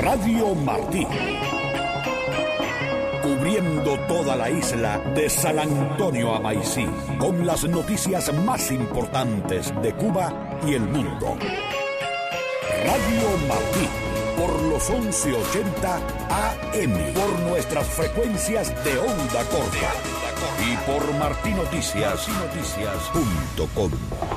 Radio Martí. Cubriendo toda la isla de San Antonio a Maicí, con las noticias más importantes de Cuba y el mundo. Radio Martí, por los 1180 AM, por nuestras frecuencias de onda corta y por martinoticias.com.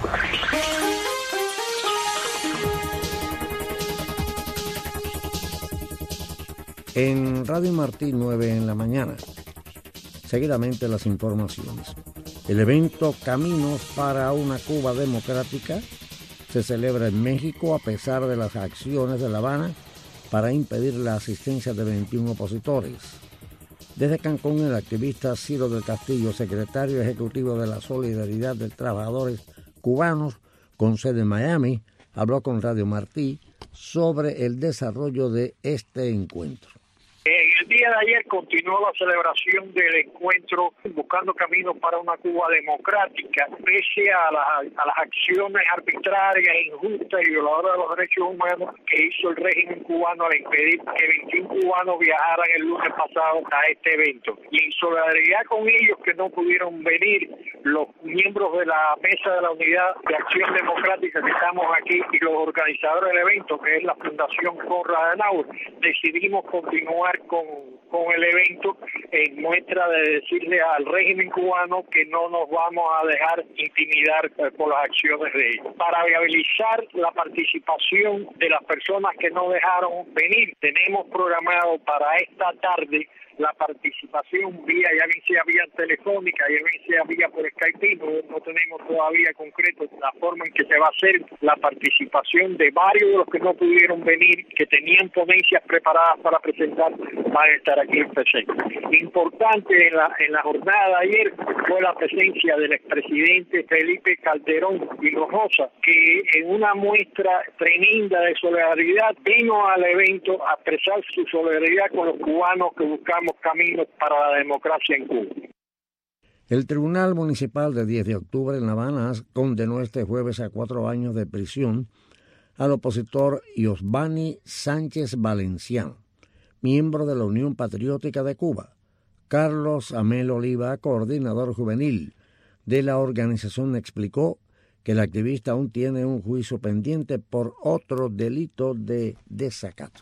En Radio Martí 9 en la mañana. Seguidamente las informaciones. El evento Caminos para una Cuba Democrática se celebra en México a pesar de las acciones de La Habana para impedir la asistencia de 21 opositores. Desde Cancún, el activista Ciro del Castillo, secretario ejecutivo de la Solidaridad de Trabajadores Cubanos con sede en Miami, habló con Radio Martí sobre el desarrollo de este encuentro. El día de ayer continuó la celebración del encuentro Buscando Caminos para una Cuba Democrática, pese a las acciones arbitrarias, injustas y violadoras de los derechos humanos que hizo el régimen cubano al impedir que 21 cubanos viajaran el lunes pasado a este evento. Y en solidaridad con ellos que no pudieron venir, los miembros de la Mesa de la Unidad de Acción Democrática que estamos aquí y los organizadores del evento, que es la Fundación Konrad Adenauer, decidimos continuar con el evento en muestra de decirle al régimen cubano que no nos vamos a dejar intimidar por las acciones de ellos. Para viabilizar la participación de las personas que no dejaron venir, tenemos programado para esta tarde la participación vía, ya bien sea vía telefónica, ya bien sea vía por Skype, no tenemos todavía concreto la forma en que se va a hacer la participación de varios de los que no pudieron venir, que tenían ponencias preparadas para presentar, van a estar aquí en presente. Importante en la jornada de ayer fue la presencia del expresidente Felipe Calderón Hinojosa, que en una muestra tremenda de solidaridad vino al evento a expresar su solidaridad con los cubanos que buscamos caminos para la democracia en Cuba. El Tribunal Municipal de 10 de octubre en La Habana condenó este jueves a 4 años de prisión al opositor Iosbani Sánchez Valencián, miembro de la Unión Patriótica de Cuba. Carlos Amel Oliva, coordinador juvenil de la organización, explicó que el activista aún tiene un juicio pendiente por otro delito de desacato.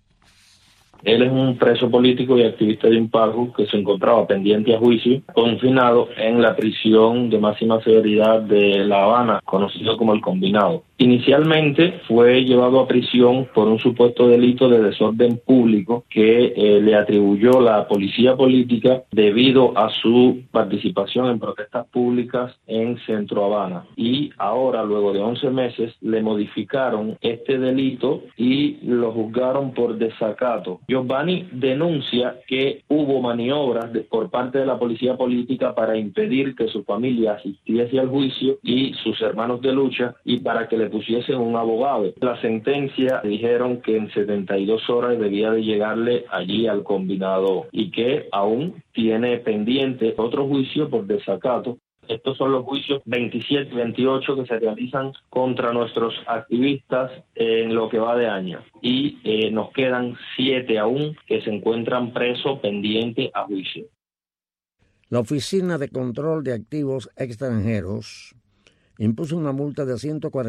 Él es un preso político y activista de Impagos que se encontraba pendiente a juicio, confinado en la prisión de máxima severidad de La Habana, conocido como el Combinado. Inicialmente fue llevado a prisión por un supuesto delito de desorden público que le atribuyó la policía política debido a su participación en protestas públicas en Centro Habana. Y ahora, luego de 11 meses, le modificaron este delito y lo juzgaron por desacato. Iosbani denuncia que hubo maniobras por parte de la policía política para impedir que su familia asistiese al juicio y sus hermanos de lucha, y para que le pusiesen un abogado. La sentencia dijeron que en 72 horas debía de llegarle allí al Combinado y que aún tiene pendiente otro juicio por desacato. Estos son los juicios 27 y 28 que se realizan contra nuestros activistas en lo que va de año. Y nos quedan 7 aún que se encuentran presos pendientes a juicio. La Oficina de Control de Activos Extranjeros impuso una multa de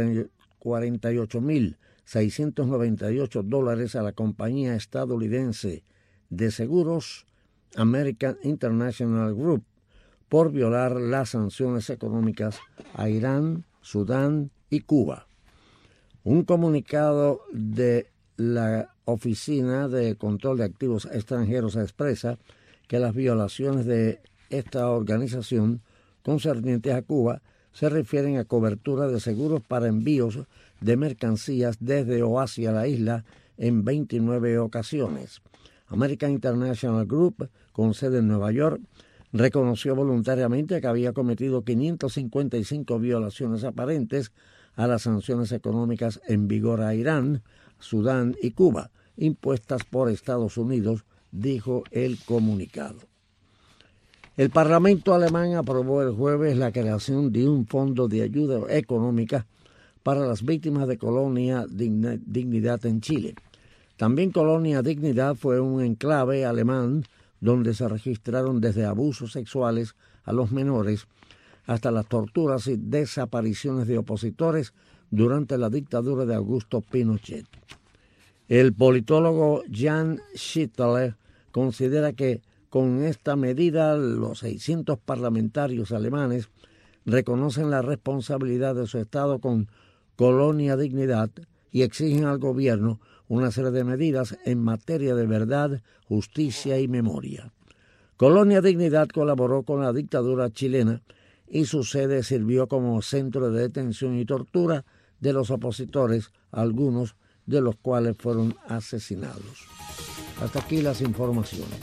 $148,698 a la compañía estadounidense de seguros American International Group por violar las sanciones económicas a Irán, Sudán y Cuba. Un comunicado de la Oficina de Control de Activos Extranjeros expresa que las violaciones de esta organización concernientes a Cuba se refieren a cobertura de seguros para envíos de mercancías desde o hacia la isla en 29 ocasiones. American International Group, con sede en Nueva York, reconoció voluntariamente que había cometido 555 violaciones aparentes a las sanciones económicas en vigor a Irán, Sudán y Cuba, impuestas por Estados Unidos, dijo el comunicado. El Parlamento alemán aprobó el jueves la creación de un fondo de ayuda económica para las víctimas de Colonia Dignidad en Chile. También Colonia Dignidad fue un enclave alemán donde se registraron desde abusos sexuales a los menores hasta las torturas y desapariciones de opositores durante la dictadura de Augusto Pinochet. El politólogo Jan Schittler considera que con esta medida los 600 parlamentarios alemanes reconocen la responsabilidad de su Estado con Colonia Dignidad y exigen al gobierno una serie de medidas en materia de verdad, justicia y memoria. Colonia Dignidad colaboró con la dictadura chilena y su sede sirvió como centro de detención y tortura de los opositores, algunos de los cuales fueron asesinados. Hasta aquí las informaciones.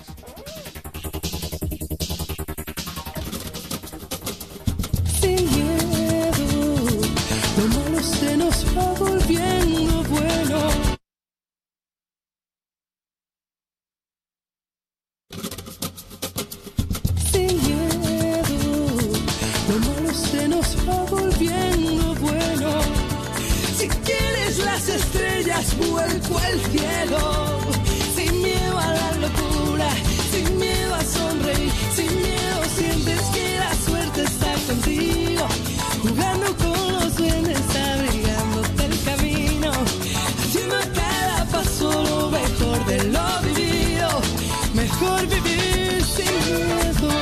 Sin miedo, lo malo se nos va volviendo bueno. Sin miedo, lo malo se nos va volviendo bueno. Si quieres las estrellas, vuelco al cielo. Sin miedo a la locura, sin miedo a sonreír, sin miedo sientes que la suerte está contigo. Jugando con los duendes, abrigándote el camino, haciendo a cada paso lo mejor de lo vivido. Mejor vivir sin miedo.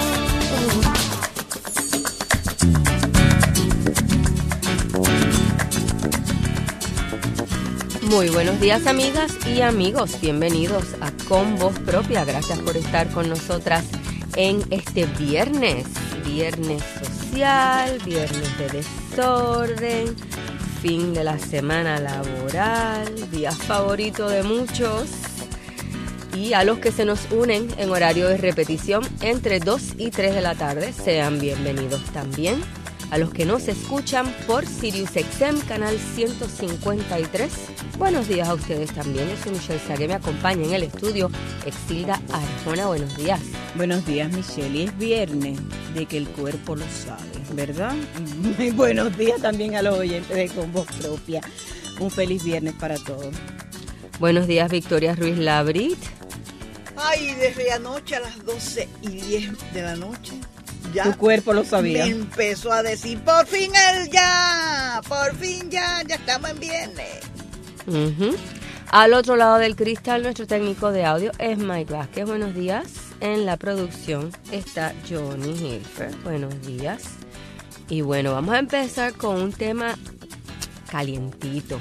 Muy buenos días, amigas y amigos. Bienvenidos a Con Voz Propia. Gracias por estar con nosotras en este viernes social, viernes de desorden, fin de la semana laboral, día favorito de muchos. Y a los que se nos unen en horario de repetición entre 2 y 3 de la tarde, sean bienvenidos también. A los que nos escuchan por SiriusXM, canal 153, buenos días a ustedes también. Yo soy Michelle Sagué, me acompaña en el estudio Exilda Arjona. Buenos días. Buenos días, Michelle. Y es viernes de que el cuerpo lo sabe, ¿verdad? Muy buenos días también a los oyentes de Con Voz Propia. Un feliz viernes para todos. Buenos días, Victoria Ruiz Labrit. Ay, desde anoche a las 12:10 de la noche. Ya tu cuerpo lo sabía. Me empezó a decir, por fin ya estamos en viernes. Uh-huh. Al otro lado del cristal, nuestro técnico de audio es Mike Vázquez. Buenos días. En la producción está Johnny Hilfer. Buenos días. Y bueno, vamos a empezar con un tema calientito.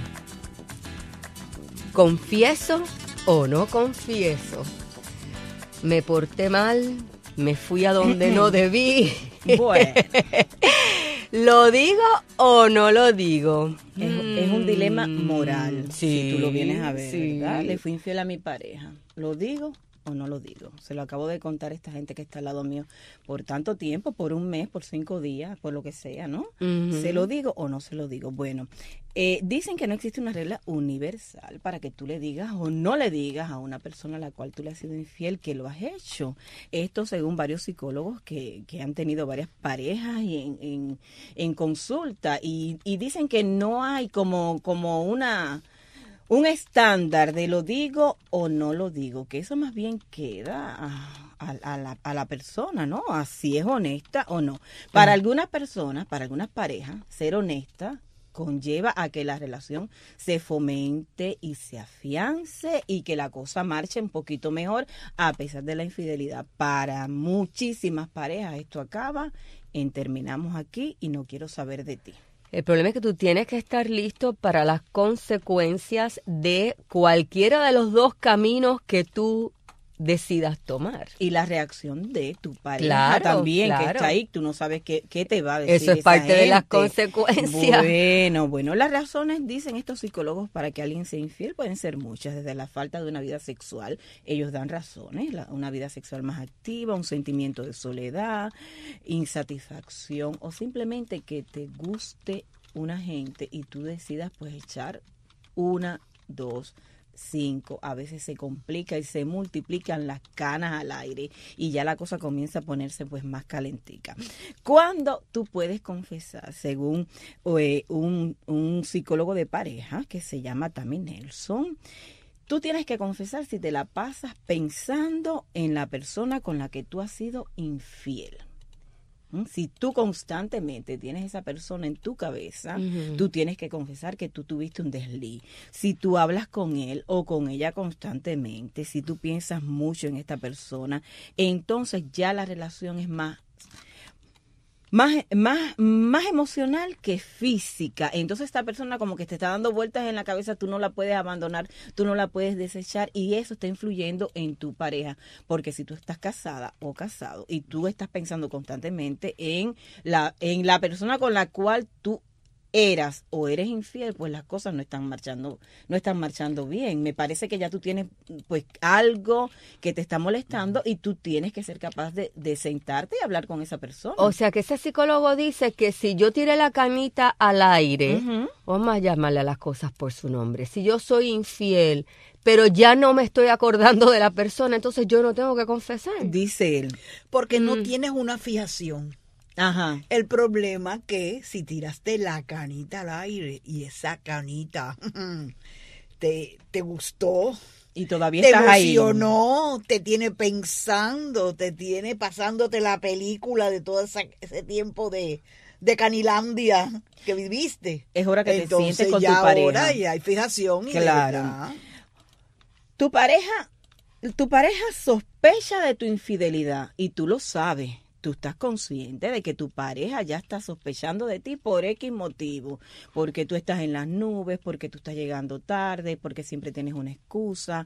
¿Confieso o no confieso? Me porté mal. Me fui a donde no debí. Bueno. ¿Lo digo o no lo digo? Es un dilema moral, sí, si tú lo vienes a ver, sí. ¿verdad? Le fui infiel a mi pareja. ¿Lo digo o no lo digo? Se lo acabo de contar a esta gente que está al lado mío por tanto tiempo, por un mes, por 5 días, por lo que sea, ¿no? Uh-huh. ¿Se lo digo o no se lo digo? Bueno, dicen que no existe una regla universal para que tú le digas o no le digas a una persona a la cual tú le has sido infiel que lo has hecho. Esto según varios psicólogos que han tenido varias parejas y en consulta y dicen que no hay como un estándar de lo digo o no lo digo, que eso más bien queda a la persona, ¿no? A si es honesta o no. Para algunas personas, para algunas parejas, ser honesta conlleva a que la relación se fomente y se afiance y que la cosa marche un poquito mejor a pesar de la infidelidad. Para muchísimas parejas esto acaba en terminamos aquí y no quiero saber de ti. El problema es que tú tienes que estar listo para las consecuencias de cualquiera de los dos caminos que tú decidas tomar. Y la reacción de tu pareja también, que está ahí, tú no sabes qué te va a decir. Eso es parte de las consecuencias. Bueno, las razones, dicen estos psicólogos, para que alguien sea infiel pueden ser muchas, desde la falta de una vida sexual, ellos dan razones, una vida sexual más activa, un sentimiento de soledad, insatisfacción, o simplemente que te guste una gente y tú decidas pues echar 1, 2, 5, a veces se complica y se multiplican las canas al aire y ya la cosa comienza a ponerse pues más calentica. ¿Cuándo tú puedes confesar? Según un psicólogo de pareja que se llama Tammy Nelson, Tú tienes que confesar si te la pasas pensando en la persona con la que tú has sido infiel. Si tú constantemente tienes esa persona en tu cabeza, tú tienes que confesar que tú tuviste un desliz. Si tú hablas con él o con ella constantemente, si tú piensas mucho en esta persona, entonces ya la relación es más emocional que física. Entonces esta persona como que te está dando vueltas en la cabeza, tú no la puedes abandonar, tú no la puedes desechar, y eso está influyendo en tu pareja, porque si tú estás casada o casado y tú estás pensando constantemente en la persona con la cual tú eras o eres infiel, pues las cosas no están marchando bien. Me parece que ya tú tienes pues algo que te está molestando y tú tienes que ser capaz de sentarte y hablar con esa persona. O sea que ese psicólogo dice que si yo tiré la canita al aire, vamos a llamarle a las cosas por su nombre, si yo soy infiel, pero ya no me estoy acordando de la persona, entonces yo no tengo que confesar. Dice él. Porque no tienes una fijación. Ajá. El problema que si tiraste la canita al aire y esa canita te gustó y todavía te estás ahí, emocionó, te tiene pensando, te tiene pasándote la película de todo ese tiempo de Canilandia que viviste. Es hora que entonces, te sientes con tu ya pareja. Ahora ya hay fijación. Y claro. Tu pareja sospecha de tu infidelidad y tú lo sabes. Tú estás consciente de que tu pareja ya está sospechando de ti por X motivo, porque tú estás en las nubes, porque tú estás llegando tarde, porque siempre tienes una excusa.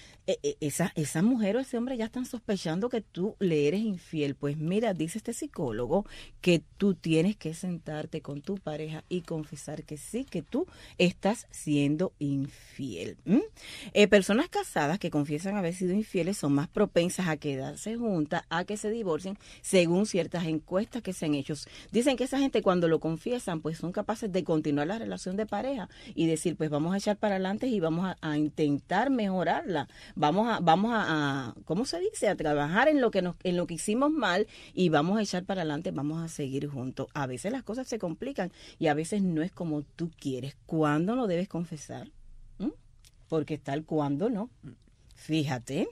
Esa mujer o ese hombre ya están sospechando que tú le eres infiel. Pues mira, dice este psicólogo que tú tienes que sentarte con tu pareja y confesar que sí, que tú estás siendo infiel. Personas casadas que confiesan haber sido infieles son más propensas a quedarse juntas, a que se divorcien, según ciertas encuestas que se han hecho. Dicen que esa gente cuando lo confiesan, pues son capaces de continuar la relación de pareja y decir, pues vamos a echar para adelante y vamos a intentar mejorarla. Vamos a ¿cómo se dice? A trabajar en lo que hicimos mal y vamos a echar para adelante, vamos a seguir juntos. A veces las cosas se complican y a veces no es como tú quieres. ¿Cuándo no debes confesar? Porque está el cuándo no. Fíjate.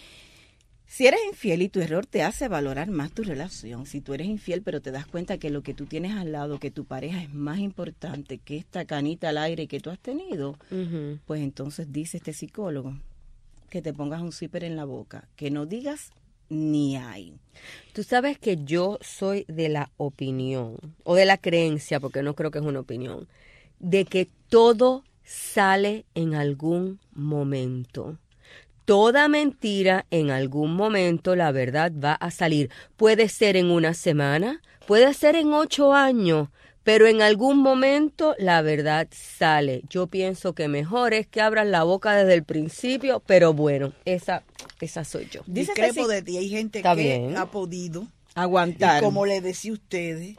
Si eres infiel y tu error te hace valorar más tu relación, si tú eres infiel pero te das cuenta que lo que tú tienes al lado, que tu pareja es más importante que esta canita al aire que tú has tenido, pues entonces dice este psicólogo que te pongas un zipper en la boca, que no digas ni ay. Tú sabes que yo soy de la opinión, o de la creencia, porque no creo que es una opinión, de que todo sale en algún momento. Toda mentira, en algún momento, la verdad va a salir. Puede ser en una semana, puede ser en 8 años, pero en algún momento la verdad sale. Yo pienso que mejor es que abran la boca desde el principio, pero bueno, esa soy yo. Discrepo de ti, hay gente que ha podido aguantar. Y como les decía a ustedes,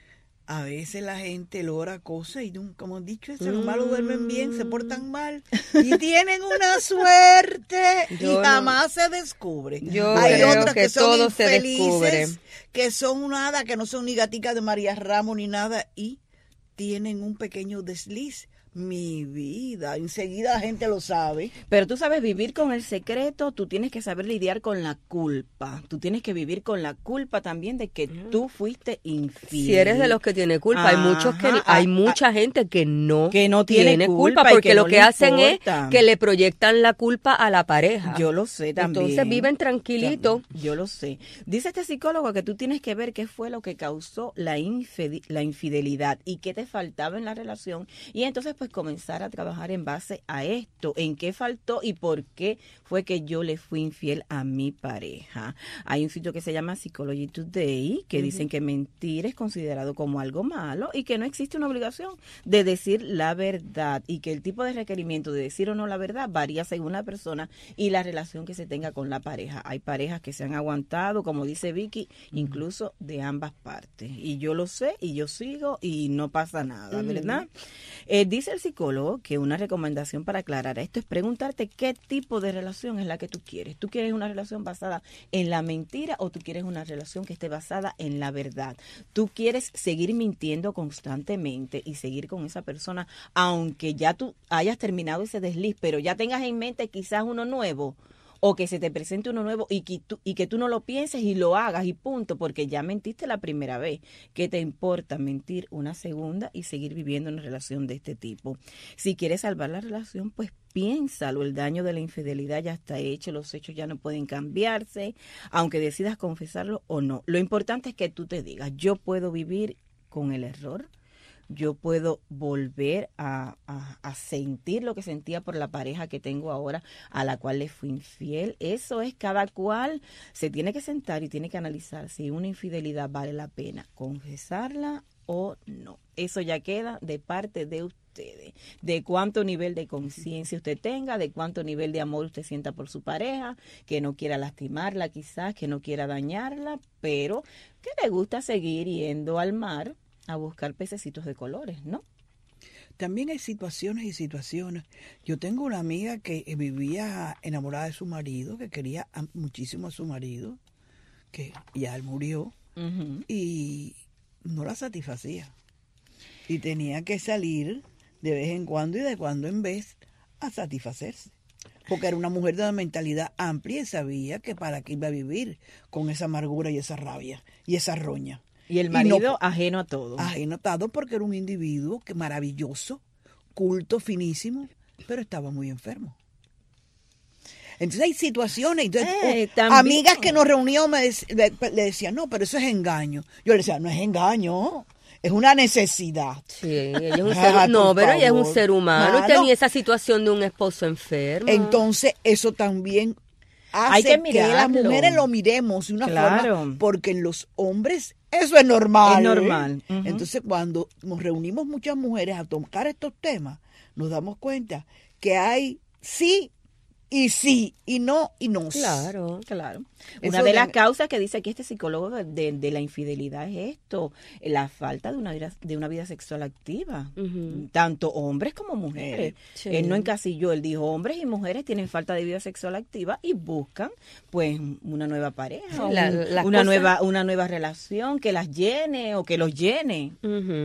a veces la gente logra cosas y como han dicho, los malos duermen bien, se portan mal y tienen una suerte y jamás se descubre. Hay otras que son todo infelices, que son nada, que no son ni gaticas de María Ramos ni nada y tienen un pequeño desliz. Mi vida, enseguida la gente lo sabe. Pero tú sabes vivir con el secreto, tú tienes que saber lidiar con la culpa. Tú tienes que vivir con la culpa también de que tú fuiste infiel. Si eres de los que tiene culpa, hay mucha gente que no tiene culpa porque que lo no que hacen importa. Es que le proyectan la culpa a la pareja. Yo lo sé también. Entonces viven tranquilitos. Yo lo sé. Dice este psicólogo que tú tienes que ver qué fue lo que causó la infidelidad y qué te faltaba en la relación y entonces pues comenzar a trabajar en base a esto, en qué faltó y por qué fue que yo le fui infiel a mi pareja. Hay un sitio que se llama Psychology Today que dicen que mentir es considerado como algo malo y que no existe una obligación de decir la verdad y que el tipo de requerimiento de decir o no la verdad varía según la persona y la relación que se tenga con la pareja. Hay parejas que se han aguantado, como dice Vicky, incluso de ambas partes. Y yo lo sé y yo sigo y no pasa nada, ¿verdad? Dice dice el psicólogo que una recomendación para aclarar esto es preguntarte qué tipo de relación es la que tú quieres. ¿Tú quieres una relación basada en la mentira o tú quieres una relación que esté basada en la verdad? ¿Tú quieres seguir mintiendo constantemente y seguir con esa persona aunque ya tú hayas terminado ese desliz, pero ya tengas en mente quizás uno nuevo? O que se te presente uno nuevo y que tú no lo pienses y lo hagas y punto, porque ya mentiste la primera vez. ¿Qué te importa mentir una segunda y seguir viviendo una relación de este tipo? Si quieres salvar la relación, pues piénsalo. El daño de la infidelidad ya está hecho, los hechos ya no pueden cambiarse, aunque decidas confesarlo o no. Lo importante es que tú te digas, yo puedo vivir con el error. Yo puedo volver a sentir lo que sentía por la pareja que tengo ahora, a la cual le fui infiel. Eso es, cada cual se tiene que sentar y tiene que analizar si una infidelidad vale la pena confesarla o no. Eso ya queda de parte de ustedes, de cuánto nivel de conciencia usted tenga, de cuánto nivel de amor usted sienta por su pareja, que no quiera lastimarla quizás, que no quiera dañarla, pero que le gusta seguir yendo al mar a buscar pececitos de colores, ¿no? También hay situaciones y situaciones. Yo tengo una amiga que vivía enamorada de su marido, que quería muchísimo a su marido, que ya él murió, y no la satisfacía. Y tenía que salir de vez en cuando y de cuando en vez a satisfacerse. Porque era una mujer de una mentalidad amplia y sabía que para qué iba a vivir con esa amargura y esa rabia y esa roña. Y el marido ajeno a todo. Ajeno a todo porque era un individuo que maravilloso, culto, finísimo, pero estaba muy enfermo. Entonces hay situaciones, entonces, amigas que nos reuníamos le decían, no, pero eso es engaño. Yo le decía, no es engaño, es una necesidad. Sí, ella es un ser, no, pero ella es un ser humano y tenía esa situación de un esposo enfermo. Entonces eso también hace que las mujeres lo miremos de una forma, porque en los hombres eso es normal. Es normal. Entonces, cuando nos reunimos muchas mujeres a tocar estos temas, nos damos cuenta que hay sí y no y no. Claro. Una de las causas que dice aquí este psicólogo de la infidelidad es esto, la falta de una vida sexual activa, tanto hombres como mujeres. Sí. Él no encasilló, él dijo hombres y mujeres tienen falta de vida sexual activa y buscan pues una nueva pareja, una nueva relación que las llene o que los llene.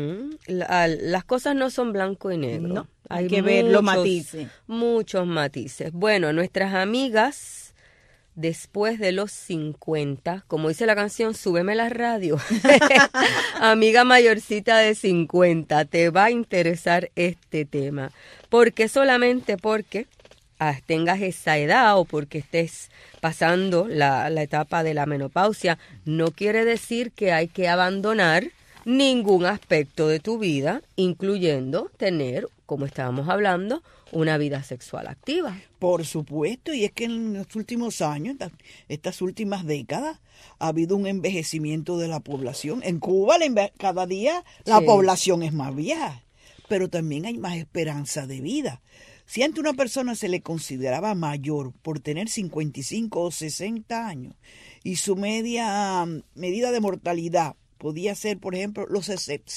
Las cosas no son blanco y negro. No. Hay que ver los matices. Muchos matices. Bueno, nuestras amigas, después de los 50, como dice la canción, súbeme la radio. Amiga mayorcita de 50, te va a interesar este tema. Solamente porque tengas esa edad o porque estés pasando la etapa de la menopausia, no quiere decir que hay que abandonar ningún aspecto de tu vida, incluyendo tener, como estábamos hablando, una vida sexual activa. Por supuesto, y es que en los últimos años, estas últimas décadas, ha habido un envejecimiento de la población. En Cuba, cada día la población es más vieja, pero también hay más esperanza de vida. Si antes una persona se le consideraba mayor por tener 55 o 60 años y su medida de mortalidad podía ser, por ejemplo, los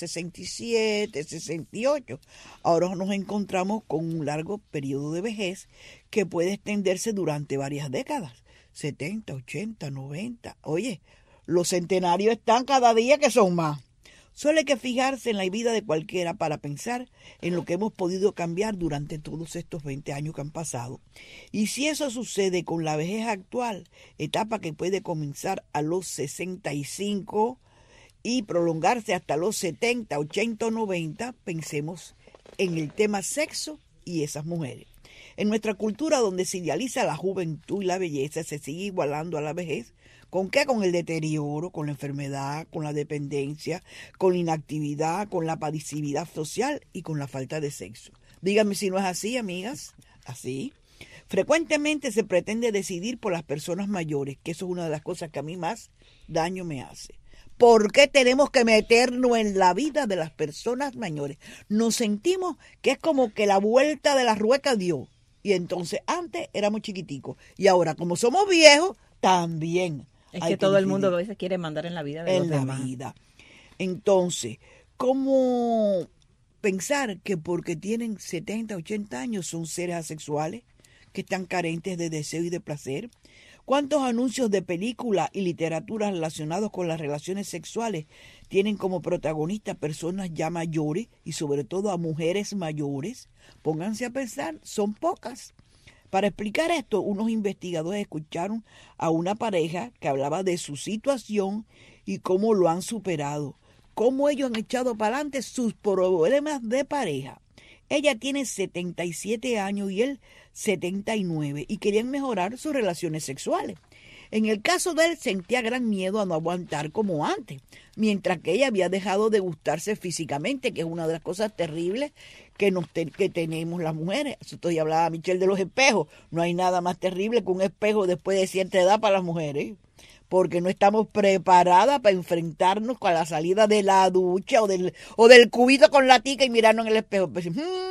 67, 68. Ahora nos encontramos con un largo periodo de vejez que puede extenderse durante varias décadas. 70, 80, 90. Oye, los centenarios están cada día que son más. Solo hay que fijarse en la vida de cualquiera para pensar en lo que hemos podido cambiar durante todos estos 20 años que han pasado. Y si eso sucede con la vejez actual, etapa que puede comenzar a los 65 y prolongarse hasta los 70, 80 o 90, pensemos en el tema sexo y esas mujeres. En nuestra cultura, donde se idealiza la juventud y la belleza, se sigue igualando a la vejez. ¿Con qué? Con el deterioro, con la enfermedad, con la dependencia, con la inactividad, con la pasividad social y con la falta de sexo. Díganme si no es así, amigas. Así. Frecuentemente se pretende decidir por las personas mayores, que eso es una de las cosas que a mí más daño me hace. ¿Por qué tenemos que meternos en la vida de las personas mayores? Nos sentimos que es como que la vuelta de la rueca dio. Y entonces antes éramos chiquiticos. Y ahora, como somos viejos, también. Es que todo el mundo a veces quiere mandar en la vida de los demás. Entonces, como pensar que porque tienen 70, 80 años son seres asexuales que están carentes de deseo y de placer. ¿Cuántos anuncios de películas y literatura relacionados con las relaciones sexuales tienen como protagonistas personas ya mayores y sobre todo a mujeres mayores? Pónganse a pensar, son pocas. Para explicar esto, unos investigadores escucharon a una pareja que hablaba de su situación y cómo lo han superado, cómo ellos han echado para adelante sus problemas de pareja. Ella tiene 77 años y él 79 y querían mejorar sus relaciones sexuales. En el caso de él sentía gran miedo a no aguantar como antes, mientras que ella había dejado de gustarse físicamente, que es una de las cosas terribles que tenemos las mujeres. Estoy hablaba Michelle de los espejos. No hay nada más terrible que un espejo después de cierta edad para las mujeres, porque no estamos preparadas para enfrentarnos con la salida de la ducha o del cubito con la tica y mirarnos en el espejo. Pues,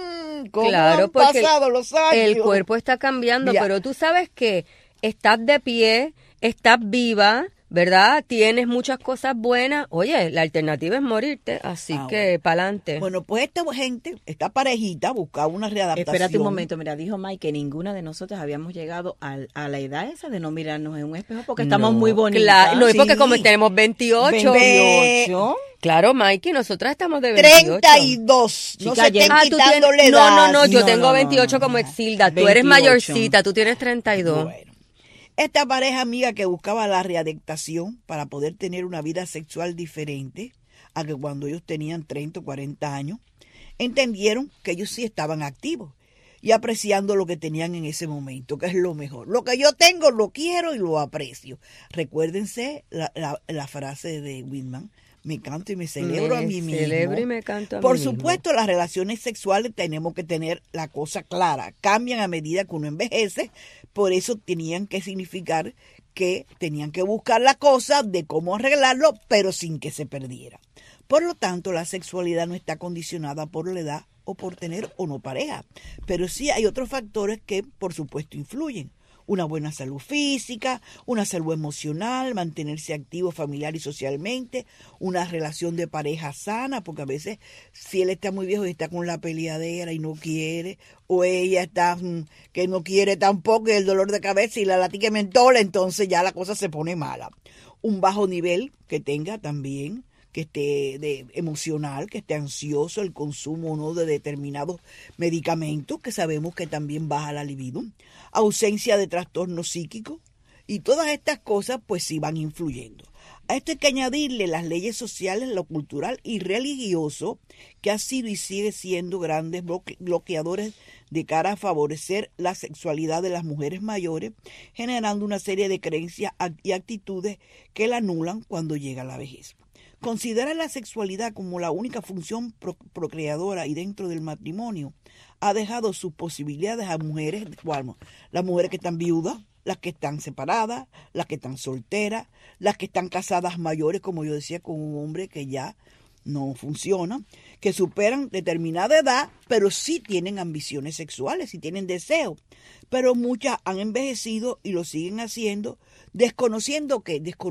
¿cómo han pasado los años? El cuerpo está cambiando, pero tú sabes que estás de pie, estás viva, ¿verdad? Tienes muchas cosas buenas. Oye, la alternativa es morirte, así que pa'lante. Bueno, pues esta parejita buscaba una readaptación. Espérate un momento, mira, dijo Mike que ninguna de nosotras habíamos llegado a la edad esa de no mirarnos en un espejo porque estamos muy bonitas. Claro, no, es porque como tenemos 28. 28. Claro, Mikey, nosotras estamos de 28. 32. No Chica, se estén quitándole edad. No, yo tengo 28 como Exilda. Tú eres mayorcita, tú tienes 32. Bueno. Esta pareja amiga que buscaba la readaptación para poder tener una vida sexual diferente a que cuando ellos tenían 30 o 40 años, entendieron que ellos sí estaban activos y apreciando lo que tenían en ese momento, que es lo mejor. Lo que yo tengo lo quiero y lo aprecio. Recuérdense la frase de Whitman: me canto y me celebro a mí mismo. Celebro y me canto a mí Por mismo. supuesto, las relaciones sexuales tenemos que tener la cosa clara. Cambian a medida que uno envejece. Por eso tenían que significar que tenían que buscar la cosa de cómo arreglarlo, pero sin que se perdiera. Por lo tanto, la sexualidad no está condicionada por la edad o por tener o no pareja. Pero sí hay otros factores que, por supuesto, influyen. Una buena salud física, una salud emocional, mantenerse activo familiar y socialmente, una relación de pareja sana, porque a veces si él está muy viejo y está con la peleadera y no quiere, o ella está que no quiere tampoco y el dolor de cabeza y la latica mentola, entonces ya la cosa se pone mala. Un bajo nivel que tenga también, que esté emocional, que esté ansioso, el consumo o no de determinados medicamentos que sabemos que también baja la libido, ausencia de trastornos psíquicos y todas estas cosas pues sí van influyendo. A esto hay que añadirle las leyes sociales, lo cultural y religioso que ha sido y sigue siendo grandes bloqueadores de cara a favorecer la sexualidad de las mujeres mayores, generando una serie de creencias y actitudes que la anulan cuando llega la vejez. Considerar la sexualidad como la única función procreadora y dentro del matrimonio ha dejado sus posibilidades a mujeres, las mujeres que están viudas, las que están separadas, las que están solteras, las que están casadas mayores, como yo decía, con un hombre que ya no funciona, que superan determinada edad, pero sí tienen ambiciones sexuales, sí tienen deseo. Pero muchas han envejecido y lo siguen haciendo, desconociendo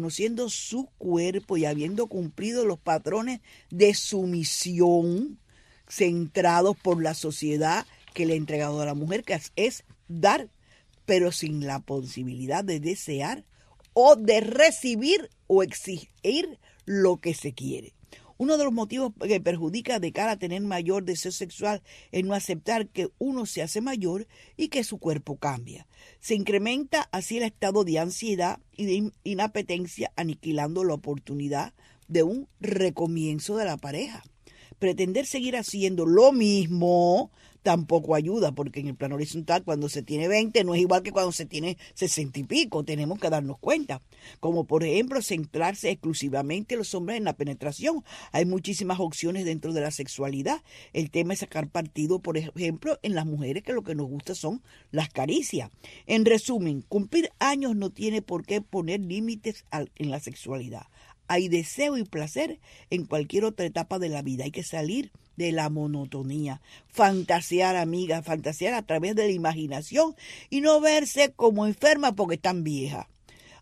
su cuerpo y habiendo cumplido los patrones de sumisión centrados por la sociedad que le ha entregado a la mujer, que es dar, pero sin la posibilidad de desear o de recibir o exigir lo que se quiere. Uno de los motivos que perjudica de cara a tener mayor deseo sexual es no aceptar que uno se hace mayor y que su cuerpo cambia. Se incrementa así el estado de ansiedad y de inapetencia, aniquilando la oportunidad de un recomienzo de la pareja. Pretender seguir haciendo lo mismo tampoco ayuda, porque en el plano horizontal cuando se tiene 20 no es igual que cuando se tiene 60 y pico, tenemos que darnos cuenta. Como por ejemplo centrarse exclusivamente los hombres en la penetración. Hay muchísimas opciones dentro de la sexualidad. El tema es sacar partido, por ejemplo, en las mujeres que lo que nos gusta son las caricias. En resumen, cumplir años no tiene por qué poner límites en la sexualidad. Hay deseo y placer en cualquier otra etapa de la vida. Hay que salir de la monotonía, fantasear, amiga, fantasear a través de la imaginación y no verse como enferma porque están viejas.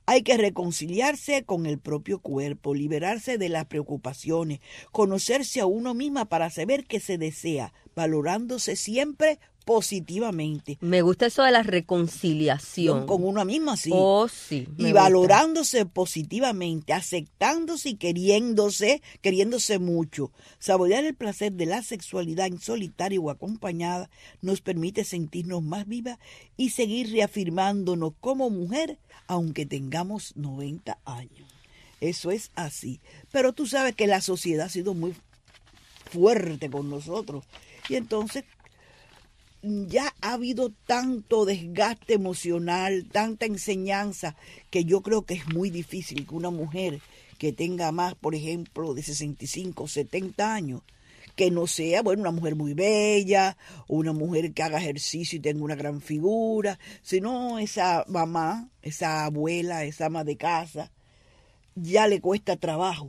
Hay que reconciliarse con el propio cuerpo, liberarse de las preocupaciones, conocerse a uno misma para saber qué se desea, valorándose siempre positivamente. Me gusta eso de la reconciliación. Con uno misma, sí. Oh, sí. Y valorándose positivamente, aceptándose y queriéndose mucho. Saborear el placer de la sexualidad en solitario o acompañada nos permite sentirnos más vivas y seguir reafirmándonos como mujer, aunque tengamos 90 años. Eso es así. Pero tú sabes que la sociedad ha sido muy fuerte con nosotros. Y entonces ya ha habido tanto desgaste emocional, tanta enseñanza, que yo creo que es muy difícil que una mujer que tenga más, por ejemplo, de 65 o 70 años, que no sea, bueno, una mujer muy bella, o una mujer que haga ejercicio y tenga una gran figura, sino esa mamá, esa abuela, esa ama de casa, ya le cuesta trabajo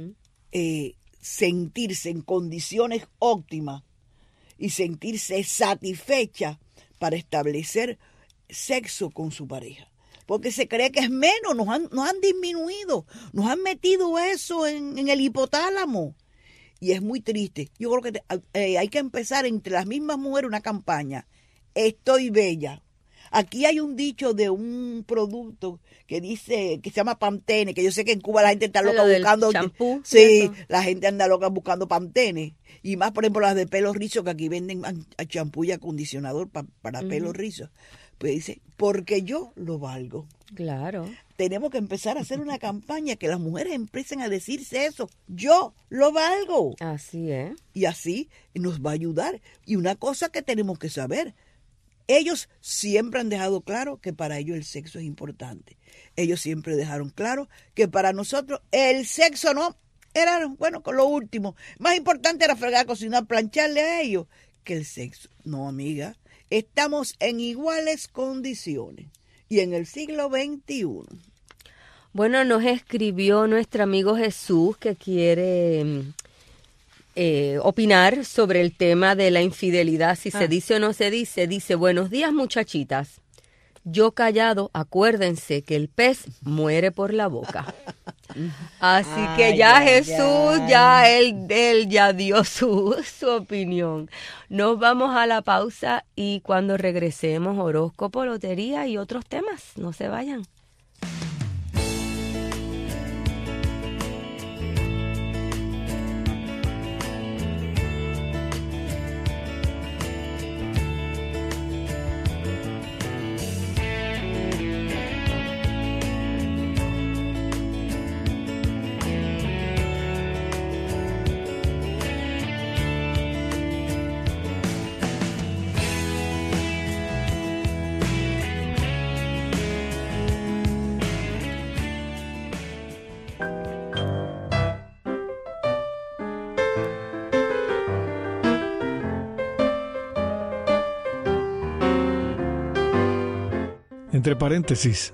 sentirse en condiciones óptimas y sentirse satisfecha para establecer sexo con su pareja. Porque se cree que es menos, nos han disminuido, nos han metido eso en el hipotálamo. Y es muy triste. Yo creo que hay que empezar entre las mismas mujeres una campaña. Estoy bella. Aquí hay un dicho de un producto que dice, que se llama Pantene, que yo sé que en Cuba la gente está loca buscando champú. Sí, la gente anda loca buscando Pantene. Y más, por ejemplo, las de pelo rizo, que aquí venden champú y acondicionador para pelo rizo. Pues dice, porque yo lo valgo. Claro. Tenemos que empezar a hacer una campaña que las mujeres empiecen a decirse eso. Yo lo valgo. Así es. Y así nos va a ayudar. Y una cosa que tenemos que saber, ellos siempre han dejado claro que para ellos el sexo es importante. Ellos siempre dejaron claro que para nosotros el sexo no era, bueno, con lo último. Más importante era fregar, cocinar, plancharle a ellos que el sexo. No, amiga. Estamos en iguales condiciones. Y en el siglo XXI. Bueno, nos escribió nuestro amigo Jesús que quiere opinar sobre el tema de la infidelidad, si se dice o no se dice. Dice, buenos días muchachitas, yo callado, acuérdense que el pez muere por la boca. Así que ya Jesús, ya él ya dio su opinión. Nos vamos a la pausa y cuando regresemos, horóscopo, lotería y otros temas. No se vayan. Entre paréntesis,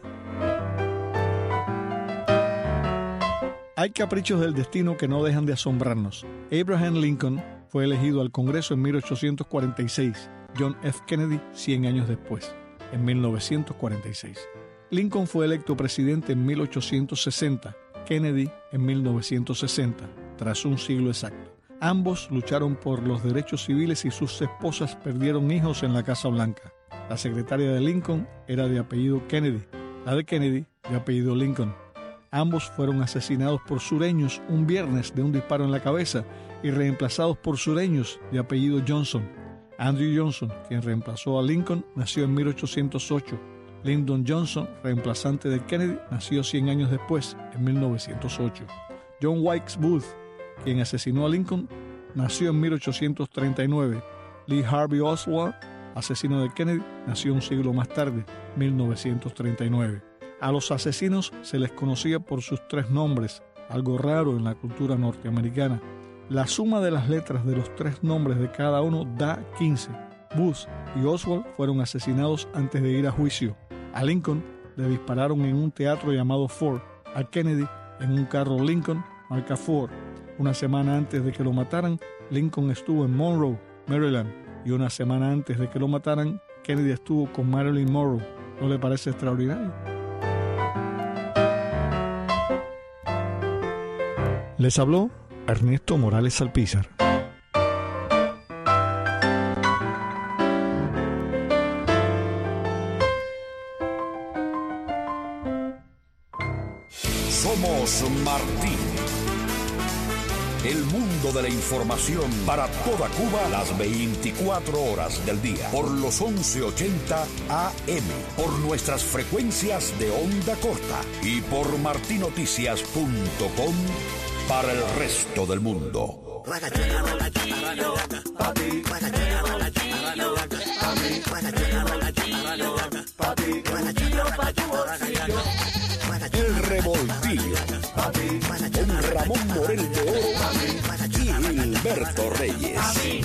hay caprichos del destino que no dejan de asombrarnos. Abraham Lincoln fue elegido al Congreso en 1846, John F. Kennedy 100 años después, en 1946. Lincoln fue electo presidente en 1860, Kennedy en 1960, tras un siglo exacto. Ambos lucharon por los derechos civiles y sus esposas perdieron hijos en la Casa Blanca. La secretaria de Lincoln era de apellido Kennedy, la de Kennedy de apellido Lincoln. Ambos fueron asesinados por sureños un viernes de un disparo en la cabeza y reemplazados por sureños de apellido Johnson. Andrew Johnson, quien reemplazó a Lincoln, nació en 1808. Lyndon Johnson, reemplazante de Kennedy, nació 100 años después, en 1908. John Wilkes Booth, quien asesinó a Lincoln, nació en 1839. Lee Harvey Oswald, asesino de Kennedy, nació un siglo más tarde, 1939. A los asesinos se les conocía por sus 3 nombres, algo raro en la cultura norteamericana. La suma de las letras de los 3 nombres de cada uno da 15. Booth y Oswald fueron asesinados antes de ir a juicio. A Lincoln le dispararon en un teatro llamado Ford. A Kennedy en un carro Lincoln marca Ford. Una semana antes de que lo mataran, Lincoln estuvo en Monroe, Maryland. Y una semana antes de que lo mataran, Kennedy estuvo con Marilyn Monroe. ¿No le parece extraordinario? Les habló Ernesto Morales Alpizar. Somos Martí. El mundo de la información para toda Cuba las 24 horas del día. Por los 1180 AM. Por nuestras frecuencias de onda corta. Y por martinoticias.com para el resto del mundo. El Revoltillo, con Ramón Morel de Oro y Gilberto Reyes.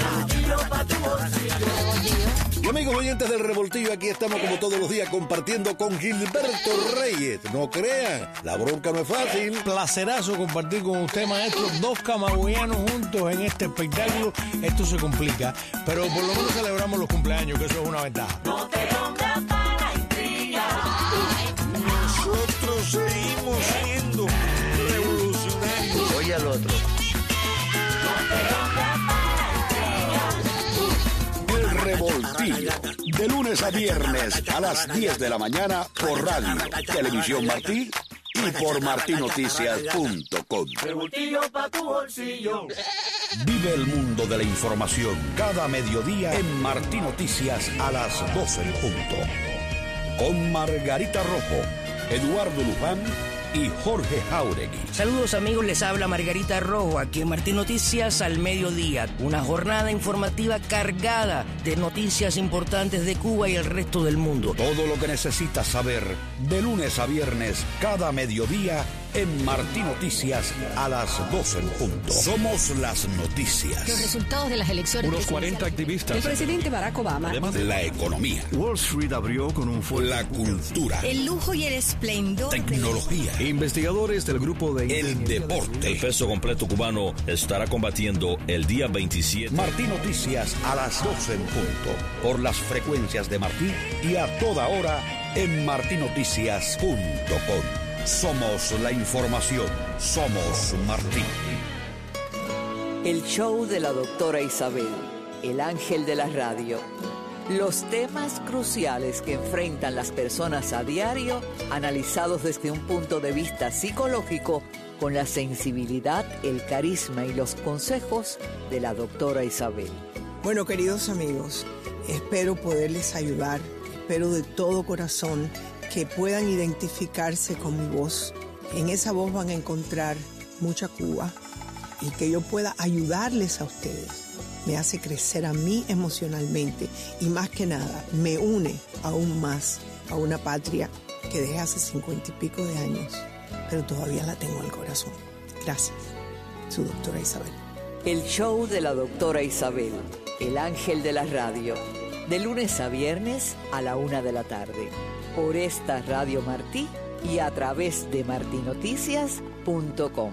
Y amigos oyentes del Revoltillo, aquí estamos como todos los días compartiendo con Gilberto Reyes. No crean, la bronca no es fácil. Placerazo compartir con usted, maestro, dos camagüeyanos juntos en este espectáculo. Esto se complica, pero por lo menos celebramos los cumpleaños, que eso es una ventaja. No te pongas para intriga. Nosotros seguimos siendo revolucionarios. Oye al otro. El Revoltillo, de lunes a viernes a las 10 de la mañana por radio, Televisión Martí y por martinoticias.com. Revoltillo pa' tu bolsillo. Vive el mundo de la información cada mediodía en Martí Noticias a las 12 en punto. Con Margarita Rojo, Eduardo Luján y Jorge Jauregui. Saludos amigos, les habla Margarita Rojo aquí en Martí Noticias al mediodía. Una jornada informativa cargada de noticias importantes de Cuba y el resto del mundo. Todo lo que necesitas saber de lunes a viernes cada mediodía en Martí Noticias a las 12 en punto. Somos las noticias. Los resultados de las elecciones. Unos 40 activistas. El presidente Barack Obama. Además de la economía. Wall Street abrió con un fuerte. La cultura. El lujo y el esplendor. Tecnología. Investigadores del grupo de... El deporte. El peso completo cubano estará combatiendo el día 27. Martí Noticias a las 12 en punto. Por las frecuencias de Martí y a toda hora en martinoticias.com. Somos la información. Somos Martí. El show de la doctora Isabel, el ángel de la radio. Los temas cruciales que enfrentan las personas a diario, analizados desde un punto de vista psicológico, con la sensibilidad, el carisma y los consejos de la doctora Isabel. Bueno, queridos amigos, espero poderles ayudar. Espero de todo corazón que puedan identificarse con mi voz. En esa voz van a encontrar mucha Cuba y que yo pueda ayudarles a ustedes. Me hace crecer a mí emocionalmente y más que nada me une aún más a una patria que dejé hace 50 y pico de años, pero todavía la tengo en el corazón. Gracias, su doctora Isabel. El show de la doctora Isabel, el ángel de la radio, de lunes a viernes a la 1 de la tarde, por esta Radio Martí y a través de martinoticias.com.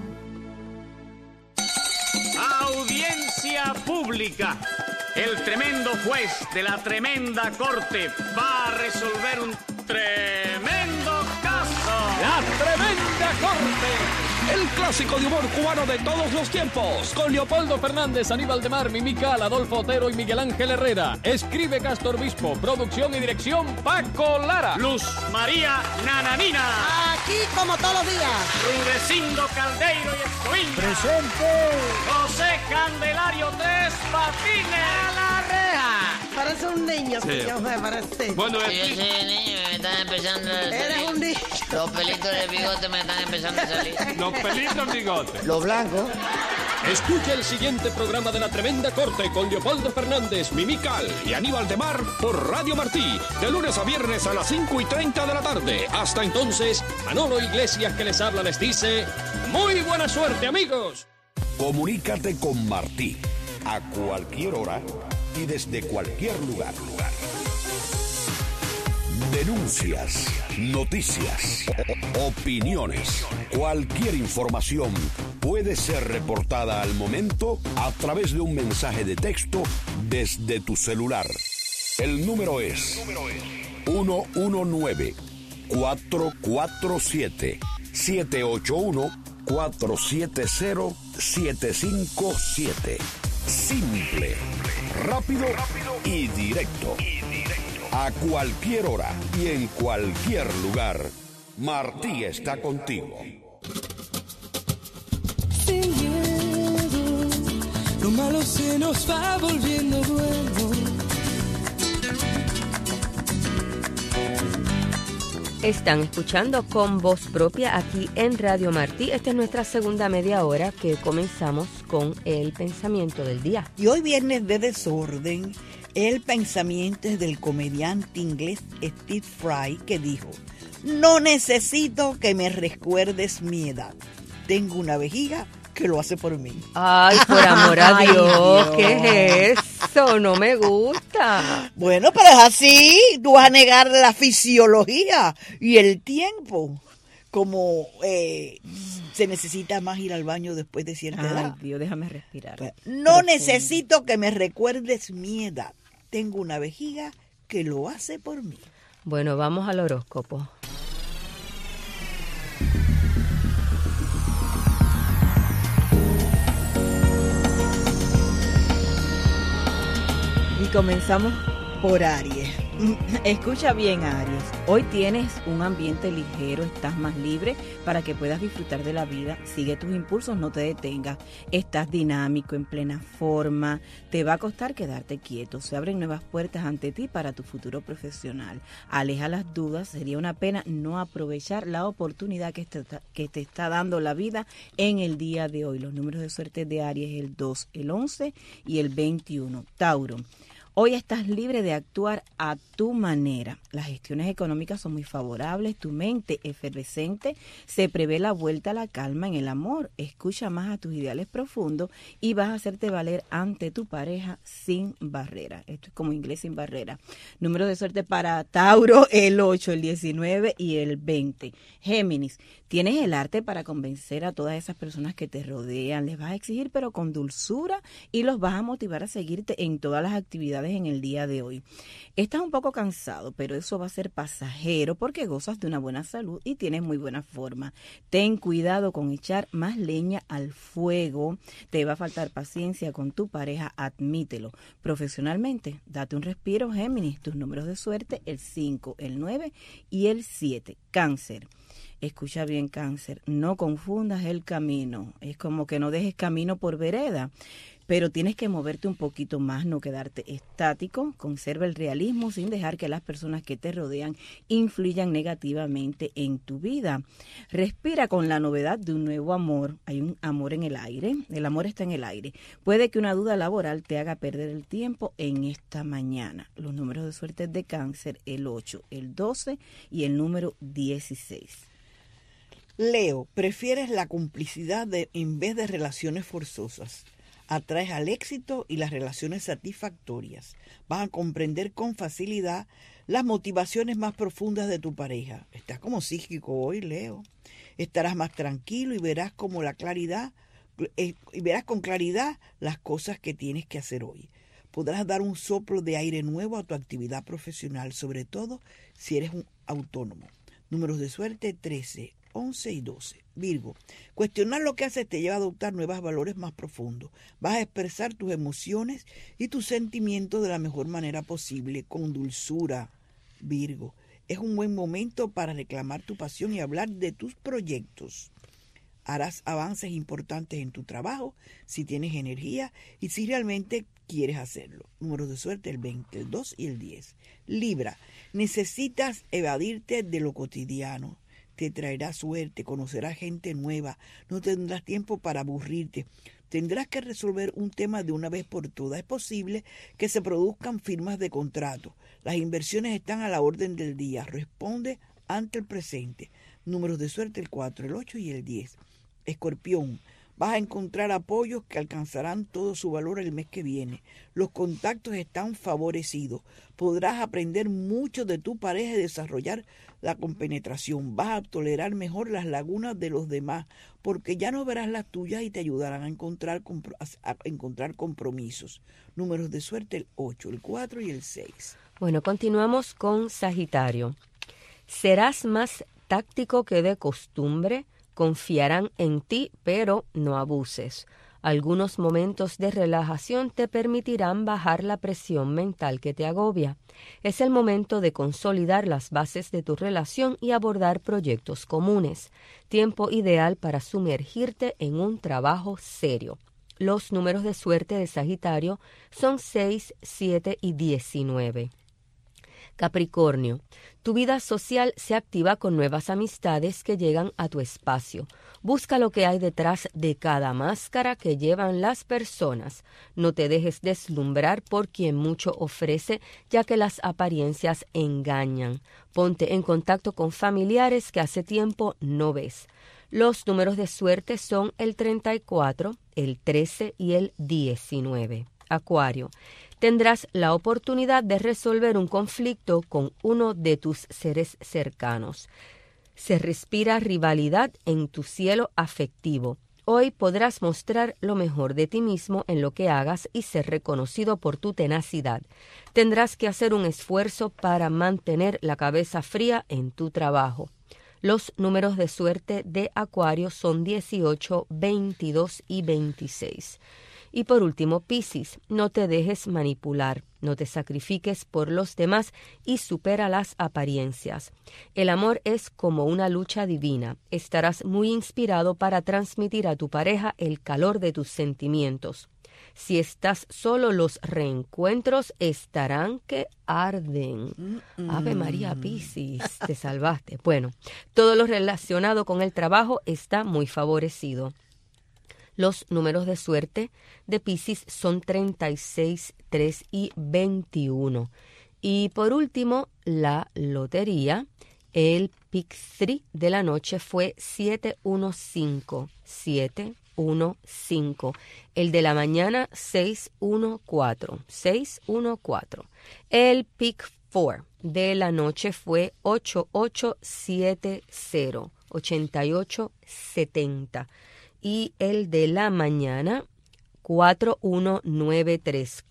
Audiencia pública. El tremendo juez de la tremenda corte va a resolver un tremendo caso. La tremenda corte. El clásico de humor cubano de todos los tiempos. Con Leopoldo Fernández, Aníbal de Mar, Mimical, Adolfo Otero y Miguel Ángel Herrera. Escribe Castor Bispo. Producción y dirección Paco Lara. Luz María Nananina. Aquí como todos los días. Rudecindo Caldeiro y Escoviña. Presente. José Candelario Tres Patines. A la reja. Parece un niño, Sí. señor, me parece. Bueno, yo soy niño, me están empezando a salir. Eres un niño. Los pelitos del bigote me están empezando a salir. Los pelitos bigotes. Los blancos. Escucha el siguiente programa de La Tremenda Corte con Leopoldo Fernández, Mimical y Aníbal de Mar por Radio Martí, de lunes a viernes a las 5:30 de la tarde. Hasta entonces, Manolo Iglesias que les habla les dice, ¡muy buena suerte, amigos! Comunícate con Martí a cualquier hora y desde cualquier lugar. Denuncias, noticias, opiniones, cualquier información puede ser reportada al momento a través de un mensaje de texto desde tu celular. El número es 119-447-781 470-757. Simple, rápido y directo. A cualquier hora y en cualquier lugar, Martí está contigo. Sin miedo, lo malo se nos va volviendo bueno. Están escuchando Con Voz Propia aquí en Radio Martí. Esta es nuestra segunda media hora que comenzamos con el pensamiento del día. Y hoy viernes de desorden, el pensamiento es del comediante inglés Steve Fry, que dijo: no necesito que me recuerdes mi edad. Tengo una vejiga que lo hace por mí. Ay, por amor a Dios, ¿qué es eso? No me gusta. Bueno, pero es así. Tú vas a negar la fisiología y el tiempo. Como se necesita más ir al baño después de cierta edad. Ay, Dios, déjame respirar. Pues, no necesito que me recuerdes mi edad. Tengo una vejiga que lo hace por mí. Bueno, vamos al horóscopo. Y comenzamos por Aries. Escucha bien, Aries. Hoy tienes un ambiente ligero, estás más libre para que puedas disfrutar de la vida. Sigue tus impulsos, no te detengas. Estás dinámico, en plena forma. Te va a costar quedarte quieto. Se abren nuevas puertas ante ti para tu futuro profesional. Aleja las dudas. Sería una pena no aprovechar la oportunidad que te está dando la vida en el día de hoy. Los números de suerte de Aries: el 2, el 11 y el 21. Tauro. Hoy estás libre de actuar a tu manera. Las gestiones económicas son muy favorables, tu mente efervescente, se prevé la vuelta a la calma en el amor. Escucha más a tus ideales profundos y vas a hacerte valer ante tu pareja sin barrera. Esto es como inglés sin barrera. Número de suerte para Tauro: el 8, el 19 y el 20. Géminis. Tienes el arte para convencer a todas esas personas que te rodean. Les vas a exigir, pero con dulzura, y los vas a motivar a seguirte en todas las actividades en el día de hoy. Estás un poco cansado, pero eso va a ser pasajero porque gozas de una buena salud y tienes muy buena forma. Ten cuidado con echar más leña al fuego. Te va a faltar paciencia con tu pareja, admítelo. Profesionalmente, date un respiro, Géminis. Tus números de suerte: el 5, el 9 y el 7. Cáncer. Escucha bien, Cáncer, no confundas el camino. Es como que no dejes camino por vereda, pero tienes que moverte un poquito más, no quedarte estático. Conserva el realismo sin dejar que las personas que te rodean influyan negativamente en tu vida. Respira con la novedad de un nuevo amor. Hay un amor en el aire, el amor está en el aire. Puede que una duda laboral te haga perder el tiempo en esta mañana. Los números de suerte de Cáncer: el 8, el 12 y el número 16. Leo, prefieres la complicidad en vez de relaciones forzosas. Atraes al éxito y las relaciones satisfactorias. Vas a comprender con facilidad las motivaciones más profundas de tu pareja. Estás como psíquico hoy, Leo. Estarás más tranquilo y verás con claridad las cosas que tienes que hacer hoy. Podrás dar un soplo de aire nuevo a tu actividad profesional, sobre todo si eres un autónomo. Números de suerte: 13, 11 y 12. Virgo, cuestionar lo que haces te lleva a adoptar nuevos valores más profundos. Vas a expresar tus emociones y tus sentimientos de la mejor manera posible, con dulzura. Virgo, es un buen momento para reclamar tu pasión y hablar de tus proyectos. Harás avances importantes en tu trabajo si tienes energía y si realmente quieres hacerlo. Números de suerte: el 20, el 2 y el 10. Libra, necesitas evadirte de lo cotidiano. Te traerá suerte, conocerás gente nueva, no tendrás tiempo para aburrirte. Tendrás que resolver un tema de una vez por todas. Es posible que se produzcan firmas de contrato. Las inversiones están a la orden del día. Responde ante el presente. Números de suerte: el 4, el 8 y el 10. Escorpión, vas a encontrar apoyos que alcanzarán todo su valor el mes que viene. Los contactos están favorecidos. Podrás aprender mucho de tu pareja y desarrollar la compenetración. Vas a tolerar mejor las lagunas de los demás, porque ya no verás las tuyas y te ayudarán a encontrar compromisos. Números de suerte: el 8, el 4 y el 6. Bueno, continuamos con Sagitario. Serás más táctico que de costumbre. confiarán en ti, pero no abuses. Algunos momentos de relajación te permitirán bajar la presión mental que te agobia. Es el momento de consolidar las bases de tu relación y abordar proyectos comunes. Tiempo ideal para sumergirte en un trabajo serio. Los números de suerte de Sagitario son 6, 7 y 19. Capricornio, tu vida social se activa con nuevas amistades que llegan a tu espacio. Busca lo que hay detrás de cada máscara que llevan las personas. No te dejes deslumbrar por quien mucho ofrece, ya que las apariencias engañan. Ponte en contacto con familiares que hace tiempo no ves. Los números de suerte son el 34, el 13 y el 19. Acuario, tendrás la oportunidad de resolver un conflicto con uno de tus seres cercanos. Se respira rivalidad en tu cielo afectivo. Hoy podrás mostrar lo mejor de ti mismo en lo que hagas y ser reconocido por tu tenacidad. Tendrás que hacer un esfuerzo para mantener la cabeza fría en tu trabajo. Los números de suerte de Acuario son 18, 22 y 26. Y por último, Piscis, no te dejes manipular, no te sacrifiques por los demás y supera las apariencias. El amor es como una lucha divina. Estarás muy inspirado para transmitir a tu pareja el calor de tus sentimientos. Si estás solo, los reencuentros estarán que arden. Ave María, Piscis, te salvaste. Bueno, todo lo relacionado con el trabajo está muy favorecido. Los números de suerte de Piscis son 36, 3 y 21. Y por último, la lotería, el Pick 3 de la noche fue 715, 715. El de la mañana 614, 614. El Pick 4 de la noche fue 8870, 8870. Y el de la mañana, 4193,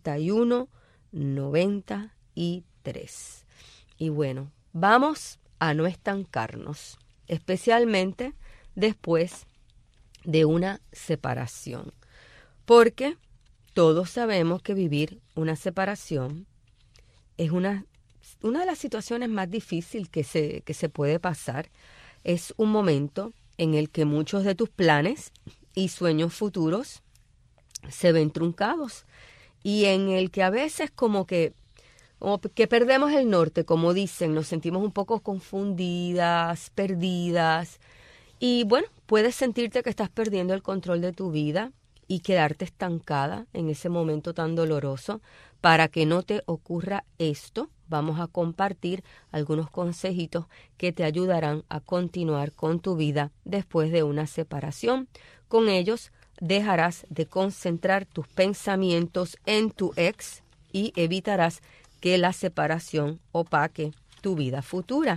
4193. Y bueno, vamos a no estancarnos, especialmente después de una separación. Porque todos sabemos que vivir una separación es una de las situaciones más difíciles que se puede pasar. Es un momento en el que muchos de tus planes y sueños futuros se ven truncados y en el que a veces como que perdemos el norte, como dicen, nos sentimos un poco confundidas, perdidas y bueno, puedes sentirte que estás perdiendo el control de tu vida y quedarte estancada en ese momento tan doloroso. Para que no te ocurra esto, vamos a compartir algunos consejitos que te ayudarán a continuar con tu vida después de una separación. Con ellos dejarás de concentrar tus pensamientos en tu ex y evitarás que la separación opaque tu vida futura.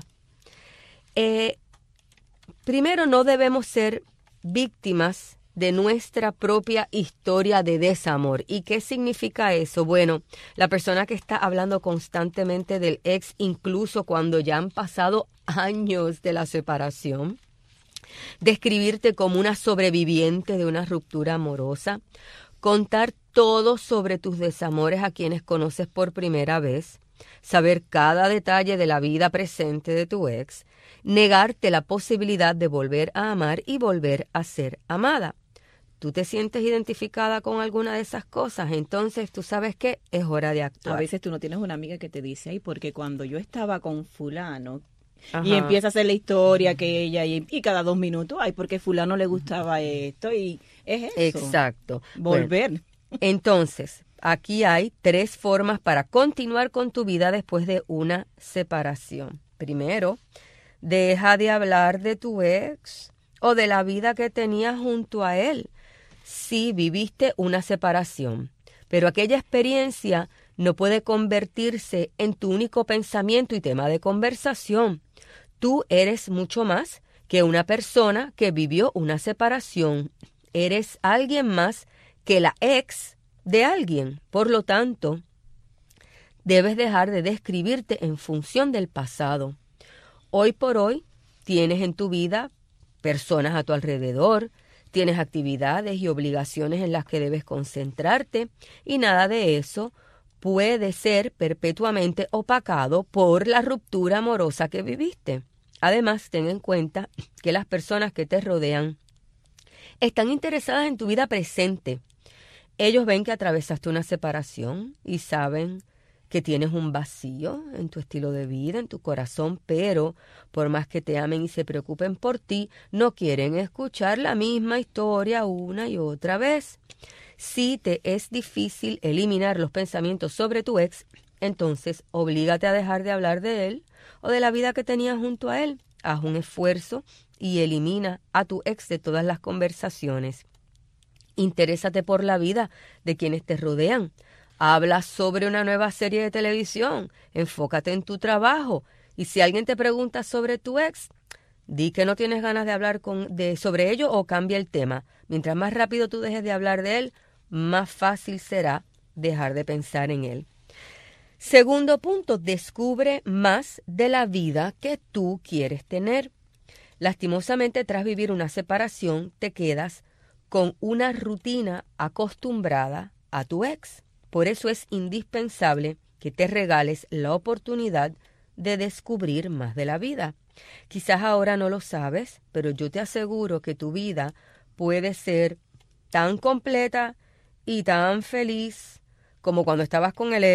Primero, no debemos ser víctimas de nuestra propia historia de desamor. ¿Y qué significa eso? Bueno, la persona que está hablando constantemente del ex, incluso cuando ya han pasado años de la separación, describirte como una sobreviviente de una ruptura amorosa, contar todo sobre tus desamores a quienes conoces por primera vez, saber cada detalle de la vida presente de tu ex, negarte la posibilidad de volver a amar y volver a ser amada. ¿Tú te sientes identificada con alguna de esas cosas? Entonces, tú sabes que es hora de actuar. A veces tú no tienes una amiga que te dice, ay, porque cuando yo estaba con fulano, Ajá. y empieza a hacer la historia que ella, y cada 2 minutos, ay, porque fulano le gustaba esto, y es eso. Exacto. Volver. Bueno, entonces, aquí hay 3 formas para continuar con tu vida después de una separación. Primero, deja de hablar de tu ex o de la vida que tenías junto a él. Sí, viviste una separación, pero aquella experiencia no puede convertirse en tu único pensamiento y tema de conversación. Tú eres mucho más que una persona que vivió una separación. Eres alguien más que la ex de alguien. Por lo tanto, debes dejar de describirte en función del pasado. Hoy por hoy tienes en tu vida personas a tu alrededor, tienes actividades y obligaciones en las que debes concentrarte y nada de eso puede ser perpetuamente opacado por la ruptura amorosa que viviste. Además, ten en cuenta que las personas que te rodean están interesadas en tu vida presente. Ellos ven que atravesaste una separación y saben que tienes un vacío en tu estilo de vida, en tu corazón, pero por más que te amen y se preocupen por ti, no quieren escuchar la misma historia una y otra vez. Si te es difícil eliminar los pensamientos sobre tu ex, entonces oblígate a dejar de hablar de él o de la vida que tenías junto a él. Haz un esfuerzo y elimina a tu ex de todas las conversaciones. Interésate por la vida de quienes te rodean. Habla sobre una nueva serie de televisión. Enfócate en tu trabajo. Y si alguien te pregunta sobre tu ex, di que no tienes ganas de hablar sobre ello o cambia el tema. Mientras más rápido tú dejes de hablar de él, más fácil será dejar de pensar en él. Segundo punto, descubre más de la vida que tú quieres tener. Lastimosamente, tras vivir una separación, te quedas con una rutina acostumbrada a tu ex. Por eso es indispensable que te regales la oportunidad de descubrir más de la vida. Quizás ahora no lo sabes, pero yo te aseguro que tu vida puede ser tan completa y tan feliz como cuando estabas con el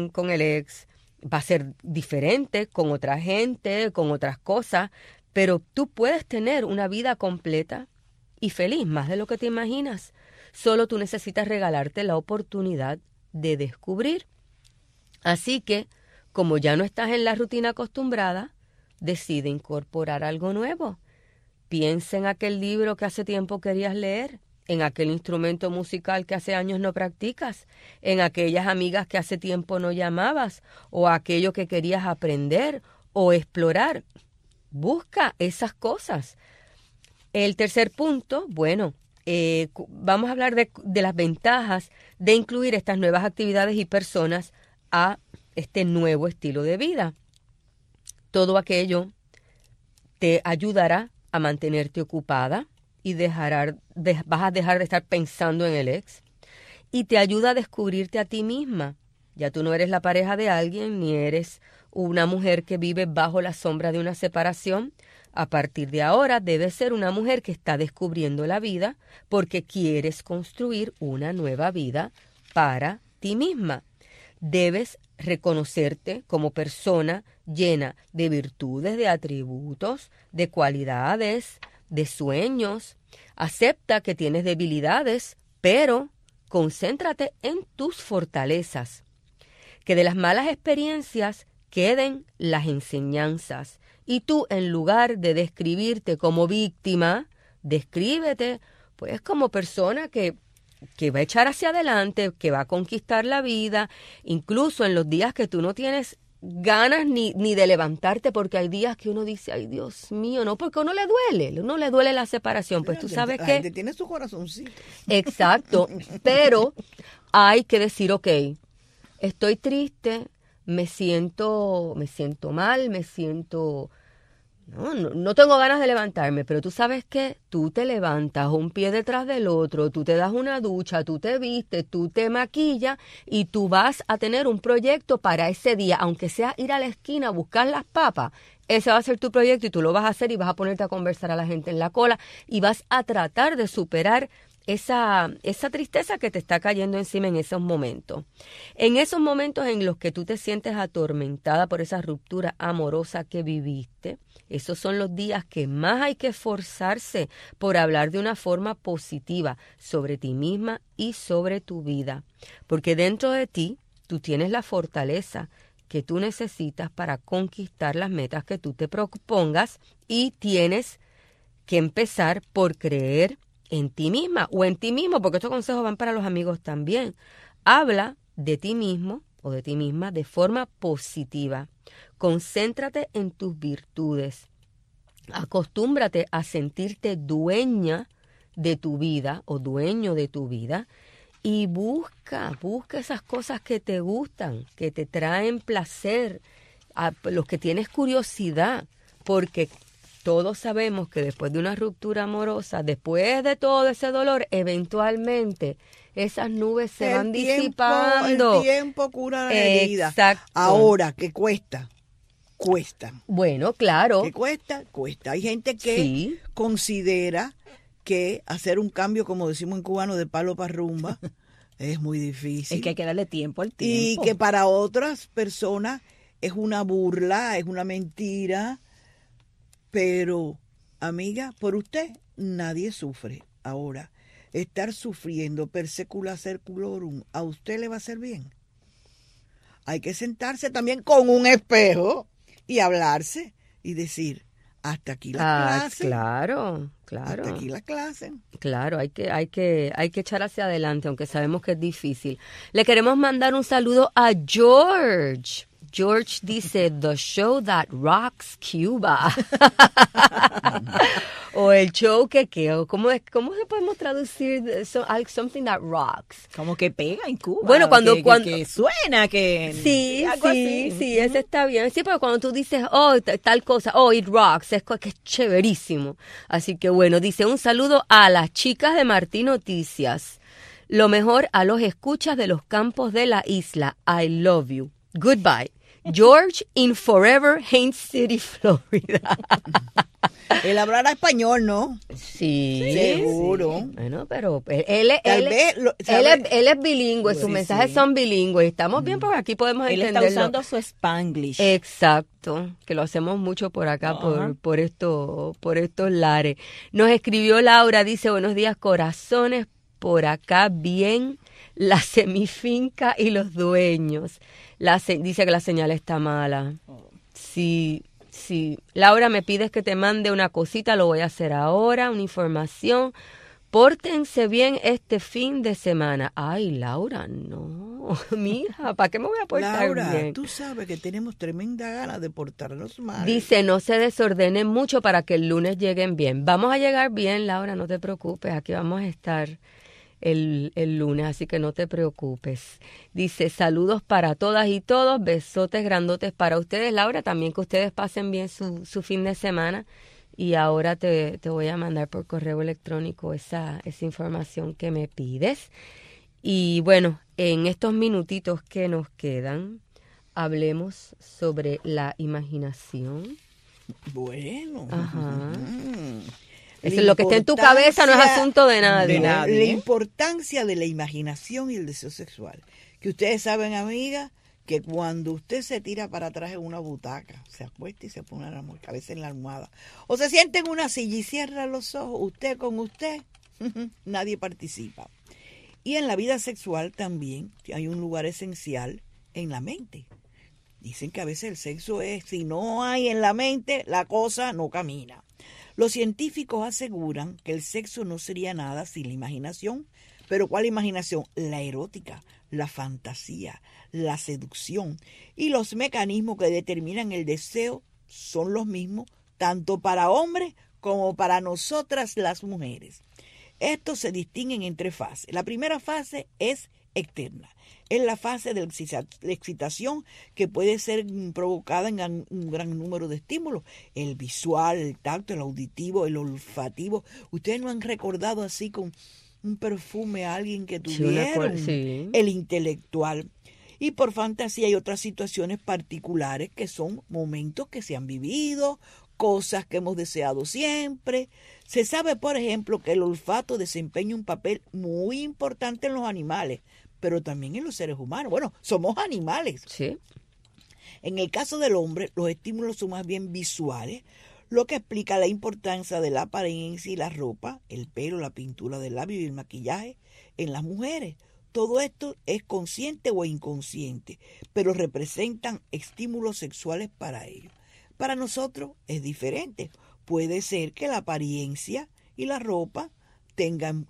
ex. Va a ser diferente con otra gente, con otras cosas, pero tú puedes tener una vida completa y feliz, más de lo que te imaginas. Solo tú necesitas regalarte la oportunidad de descubrir. Así que, como ya no estás en la rutina acostumbrada, decide incorporar algo nuevo. Piensa en aquel libro que hace tiempo querías leer, en aquel instrumento musical que hace años no practicas, en aquellas amigas que hace tiempo no llamabas, o aquello que querías aprender o explorar. Busca esas cosas. El tercer punto, vamos a hablar de las ventajas de incluir estas nuevas actividades y personas a este nuevo estilo de vida. Todo aquello te ayudará a mantenerte ocupada y vas a dejar de estar pensando en el ex, y te ayuda a descubrirte a ti misma. Ya tú no eres la pareja de alguien, ni eres una mujer que vive bajo la sombra de una separación. A partir de ahora debes ser una mujer que está descubriendo la vida porque quieres construir una nueva vida para ti misma. Debes reconocerte como persona llena de virtudes, de atributos, de cualidades, de sueños. Acepta que tienes debilidades, pero concéntrate en tus fortalezas. Que de las malas experiencias queden las enseñanzas. Y tú, en lugar de describirte como víctima, descríbete pues como persona que va a echar hacia adelante, que va a conquistar la vida, incluso en los días que tú no tienes ganas ni de levantarte, porque hay días que uno dice, ay Dios mío, no, porque uno le duele la separación, pues tú sabes que... La gente tiene su corazoncito. Exacto, pero hay que decir, ok, estoy triste, me siento mal, no tengo ganas de levantarme, pero tú sabes que tú te levantas un pie detrás del otro, tú te das una ducha, tú te vistes, tú te maquillas y tú vas a tener un proyecto para ese día, aunque sea ir a la esquina a buscar las papas. Ese va a ser tu proyecto y tú lo vas a hacer y vas a ponerte a conversar a la gente en la cola y vas a tratar de superar esa tristeza que te está cayendo encima en esos momentos. En esos momentos en los que tú te sientes atormentada por esa ruptura amorosa que viviste, esos son los días que más hay que esforzarse por hablar de una forma positiva sobre ti misma y sobre tu vida. Porque dentro de ti, tú tienes la fortaleza que tú necesitas para conquistar las metas que tú te propongas y tienes que empezar por creer en ti misma o en ti mismo, porque estos consejos van para los amigos también. Habla de ti mismo o de ti misma de forma positiva. Concéntrate en tus virtudes. Acostúmbrate a sentirte dueña de tu vida o dueño de tu vida y busca esas cosas que te gustan, que te traen placer, a los que tienes curiosidad, porque todos sabemos que después de una ruptura amorosa, después de todo ese dolor, eventualmente esas nubes se van disipando. El tiempo cura la herida. Exacto. Ahora, ¿qué cuesta? Cuesta. Bueno, claro. ¿Qué cuesta? Cuesta. Hay gente que considera que hacer un cambio, como decimos en cubano, de palo para rumba, es muy difícil. Es que hay que darle tiempo al Y tiempo. que para otras personas es una burla, es una mentira. Pero, amiga, por usted nadie sufre. Ahora, estar sufriendo per secula seculorum, ¿a usted le va a hacer bien? Hay que sentarse también con un espejo y hablarse y decir, hasta aquí la clase. Claro. Hasta aquí la clase. Claro, hay que echar hacia adelante, aunque sabemos que es difícil. Le queremos mandar un saludo a George. George dice, the show that rocks Cuba. O el show ¿cómo se podemos traducir? Something that rocks. Como que pega en Cuba. Bueno, cuando que suena, que... Sí, algo así. ese está bien. Sí, pero cuando tú dices, tal cosa, it rocks, es que es chéverísimo. Así que bueno, dice, un saludo a las chicas de Martí Noticias. Lo mejor a los escuchas de los campos de la isla. I love you. Goodbye. George in Forever Haines City, Florida. Él hablará español, ¿no? Sí. Seguro. Sí. Bueno, pero él es bilingüe, sus mensajes son bilingües. Estamos bien porque aquí podemos entenderlo. Él está usando su Spanglish. Exacto, que lo hacemos mucho por acá, por estos lares. Nos escribió Laura, dice, buenos días, corazones, por acá bien, la semifinca y los dueños. Dice que la señal está mala. Sí. Laura, me pides que te mande una cosita, lo voy a hacer ahora, una información. Pórtense bien este fin de semana. Ay, Laura, no. Mija, ¿para qué me voy a portar Laura, bien? tú sabes que tenemos tremenda ganas de portarnos mal. Dice, no se desordenen mucho para que el lunes lleguen bien. Vamos a llegar bien, Laura, no te preocupes. Aquí vamos a estar el lunes, así que no te preocupes. Dice, saludos para todas y todos, besotes grandotes para ustedes. Laura, también que ustedes pasen bien su fin de semana. Y ahora te voy a mandar por correo electrónico esa información que me pides. Y bueno, en estos minutitos que nos quedan, hablemos sobre la imaginación. Bueno. Ajá. Eso es lo que está en tu cabeza, no es asunto de nadie. La importancia de la imaginación y el deseo sexual. Que ustedes saben, amiga, que cuando usted se tira para atrás en una butaca, se acuesta y se pone la cabeza en la almohada, o se sienta en una silla y cierra los ojos, usted con usted, nadie participa. Y en la vida sexual también hay un lugar esencial en la mente. Dicen que a veces el sexo es, si no hay en la mente, la cosa no camina. Los científicos aseguran que el sexo no sería nada sin la imaginación. ¿Pero cuál imaginación? La erótica, la fantasía, la seducción. Y los mecanismos que determinan el deseo son los mismos, tanto para hombres como para nosotras las mujeres. Estos se distinguen en 3 fases. La primera fase es externa. Es la fase de excitación que puede ser provocada en un gran número de estímulos. El visual, el tacto, el auditivo, el olfativo. Ustedes no han recordado así con un perfume a alguien que tuvieron. Sí. El intelectual. Y por fantasía hay otras situaciones particulares que son momentos que se han vivido, cosas que hemos deseado siempre. Se sabe, por ejemplo, que el olfato desempeña un papel muy importante en los animales, pero también en los seres humanos. Bueno, somos animales. Sí. En el caso del hombre, los estímulos son más bien visuales, lo que explica la importancia de la apariencia y la ropa, el pelo, la pintura del labio y el maquillaje en las mujeres. Todo esto es consciente o inconsciente, pero representan estímulos sexuales para ellos. Para nosotros es diferente. Puede ser que la apariencia y la ropa tengan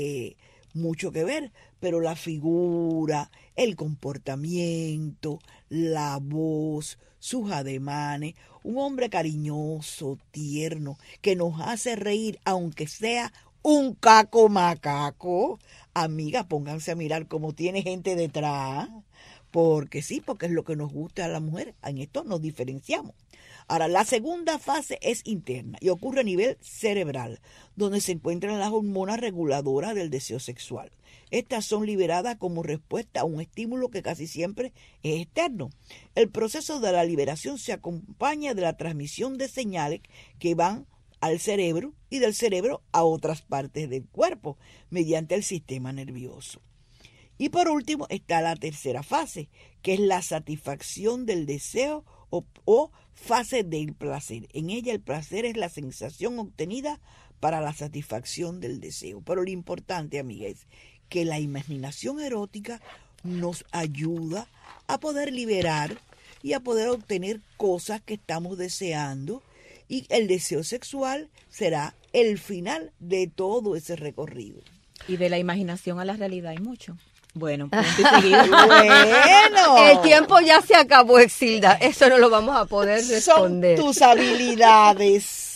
mucho que ver, pero la figura, el comportamiento, la voz, sus ademanes, un hombre cariñoso, tierno, que nos hace reír, aunque sea un caco macaco. Amiga, pónganse a mirar cómo tiene gente detrás, porque sí, porque es lo que nos gusta a la mujer. En esto nos diferenciamos. Ahora, la segunda fase es interna y ocurre a nivel cerebral, donde se encuentran las hormonas reguladoras del deseo sexual. Estas son liberadas como respuesta a un estímulo que casi siempre es externo. El proceso de la liberación se acompaña de la transmisión de señales que van al cerebro y del cerebro a otras partes del cuerpo mediante el sistema nervioso. Y por último está la tercera fase, que es la satisfacción del deseo o fase del placer. En ella el placer es la sensación obtenida para la satisfacción del deseo. Pero lo importante, amiga, es que la imaginación erótica nos ayuda a poder liberar y a poder obtener cosas que estamos deseando, y el deseo sexual será el final de todo ese recorrido. Y de la imaginación a la realidad hay mucho. Bueno, bueno, bueno, el tiempo ya se acabó, Exilda. Eso no lo vamos a poder responder. Son tus habilidades.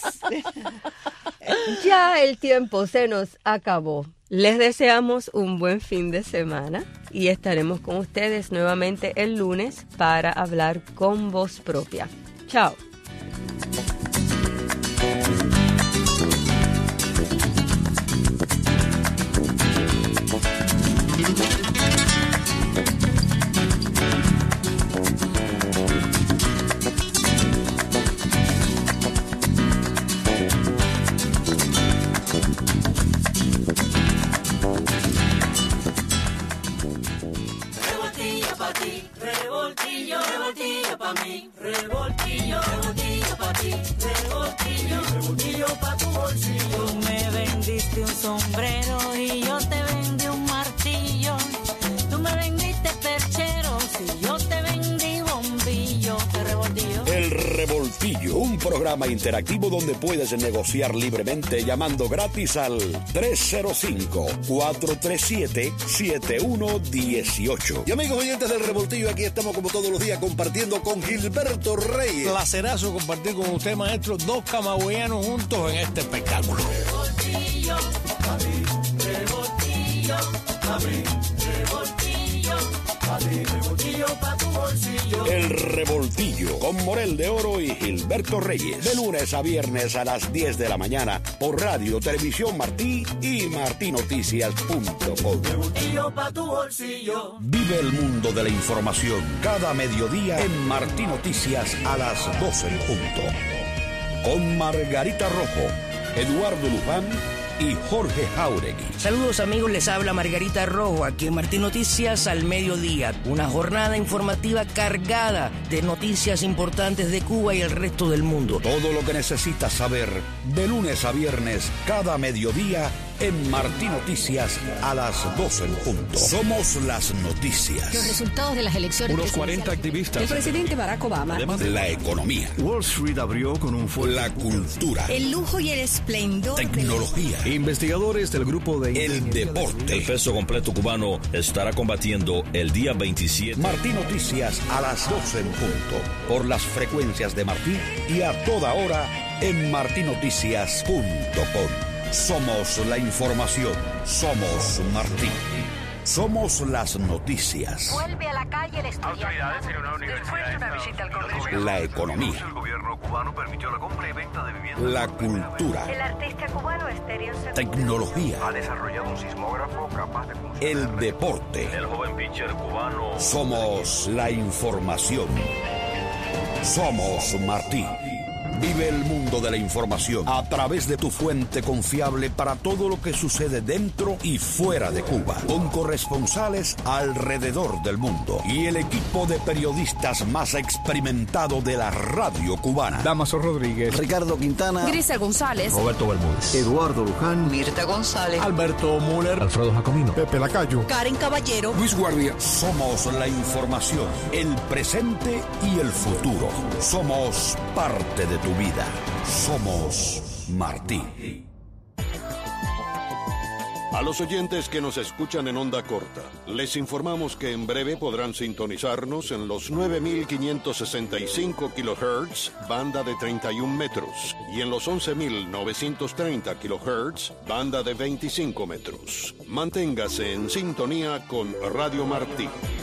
Ya el tiempo se nos acabó. Les deseamos un buen fin de semana y estaremos con ustedes nuevamente el lunes para hablar con voz propia. Chao. Revoltillo, revoltillo pa' mí, revoltillo, revoltillo pa' ti, revoltillo, revoltillo pa' tu bolsillo. Tú me vendiste un sombrero y yo te vendí un martillo. Tú me vendiste perchero y yo te vendí bombillo. ¿Qué revoltillo? El Revoltillo, un programa interactivo donde puedes negociar libremente llamando gratis al 305-437-7118. Y amigos oyentes del Revoltillo, aquí estamos como todos los días compartiendo con Gilberto Reyes. Placerazo compartir con usted, maestro, dos camagüeyanos juntos en este espectáculo. Revoltillo, a mí, revoltillo, a mí, revoltillo, a mí, revoltillo pa' tu bolsillo. El Revoltillo con Morel de Oro y Gilberto Reyes. De lunes a viernes a las 10 de la mañana por Radio Televisión Martí y martinoticias.com. Revoltillo pa' tu bolsillo. Vive el mundo de la información cada mediodía en Martí Noticias a las 12 en punto. Con Margarita Rojo, Eduardo Luján y Jorge Jauregui. Saludos amigos, les habla Margarita Rojo, aquí en Martín Noticias al mediodía. Una jornada informativa cargada de noticias importantes de Cuba y el resto del mundo. Todo lo que necesitas saber de lunes a viernes cada mediodía en Martí Noticias a las 12 en punto. Somos las noticias. Los resultados de las elecciones. Unos 40 activistas. El presidente Barack Obama. Además de la economía. Wall Street abrió con un fuerte. La cultura. El lujo y el esplendor. Tecnología. Investigadores del grupo de el deporte. El peso completo cubano estará combatiendo el día 27. Martí Noticias a las 12 en punto. Por las frecuencias de Martí y a toda hora en martinoticias.com. Somos la información. Somos Martí. Somos las noticias. Vuelve a la calle el estudiante. Autoridades en una universidad. Después de una visita al Congreso. La economía. El gobierno cubano permitió la compra y venta de viviendas. La cultura. El artista cubano Estéreo Segundo. Tecnología. Ha desarrollado un sismógrafo capaz de funcionar. El deporte. El joven pitcher cubano. Somos la información. Somos Martí. Vive el mundo de la información a través de tu fuente confiable para todo lo que sucede dentro y fuera de Cuba, con corresponsales alrededor del mundo y el equipo de periodistas más experimentado de la radio cubana. Damaso Rodríguez, Ricardo Quintana, Grisa González, Roberto Bermúdez, Eduardo Luján, Mirta González, Alberto Müller, Alfredo Jacomino, Pepe Lacayo, Karen Caballero, Luis Guardia. Somos la información, el presente y el futuro. Somos parte de tu vida. Somos Martí. A los oyentes que nos escuchan en onda corta, les informamos que en breve podrán sintonizarnos en los 9.565 kHz, banda de 31 metros, y en los 11.930 kHz, banda de 25 metros. Manténgase en sintonía con Radio Martí.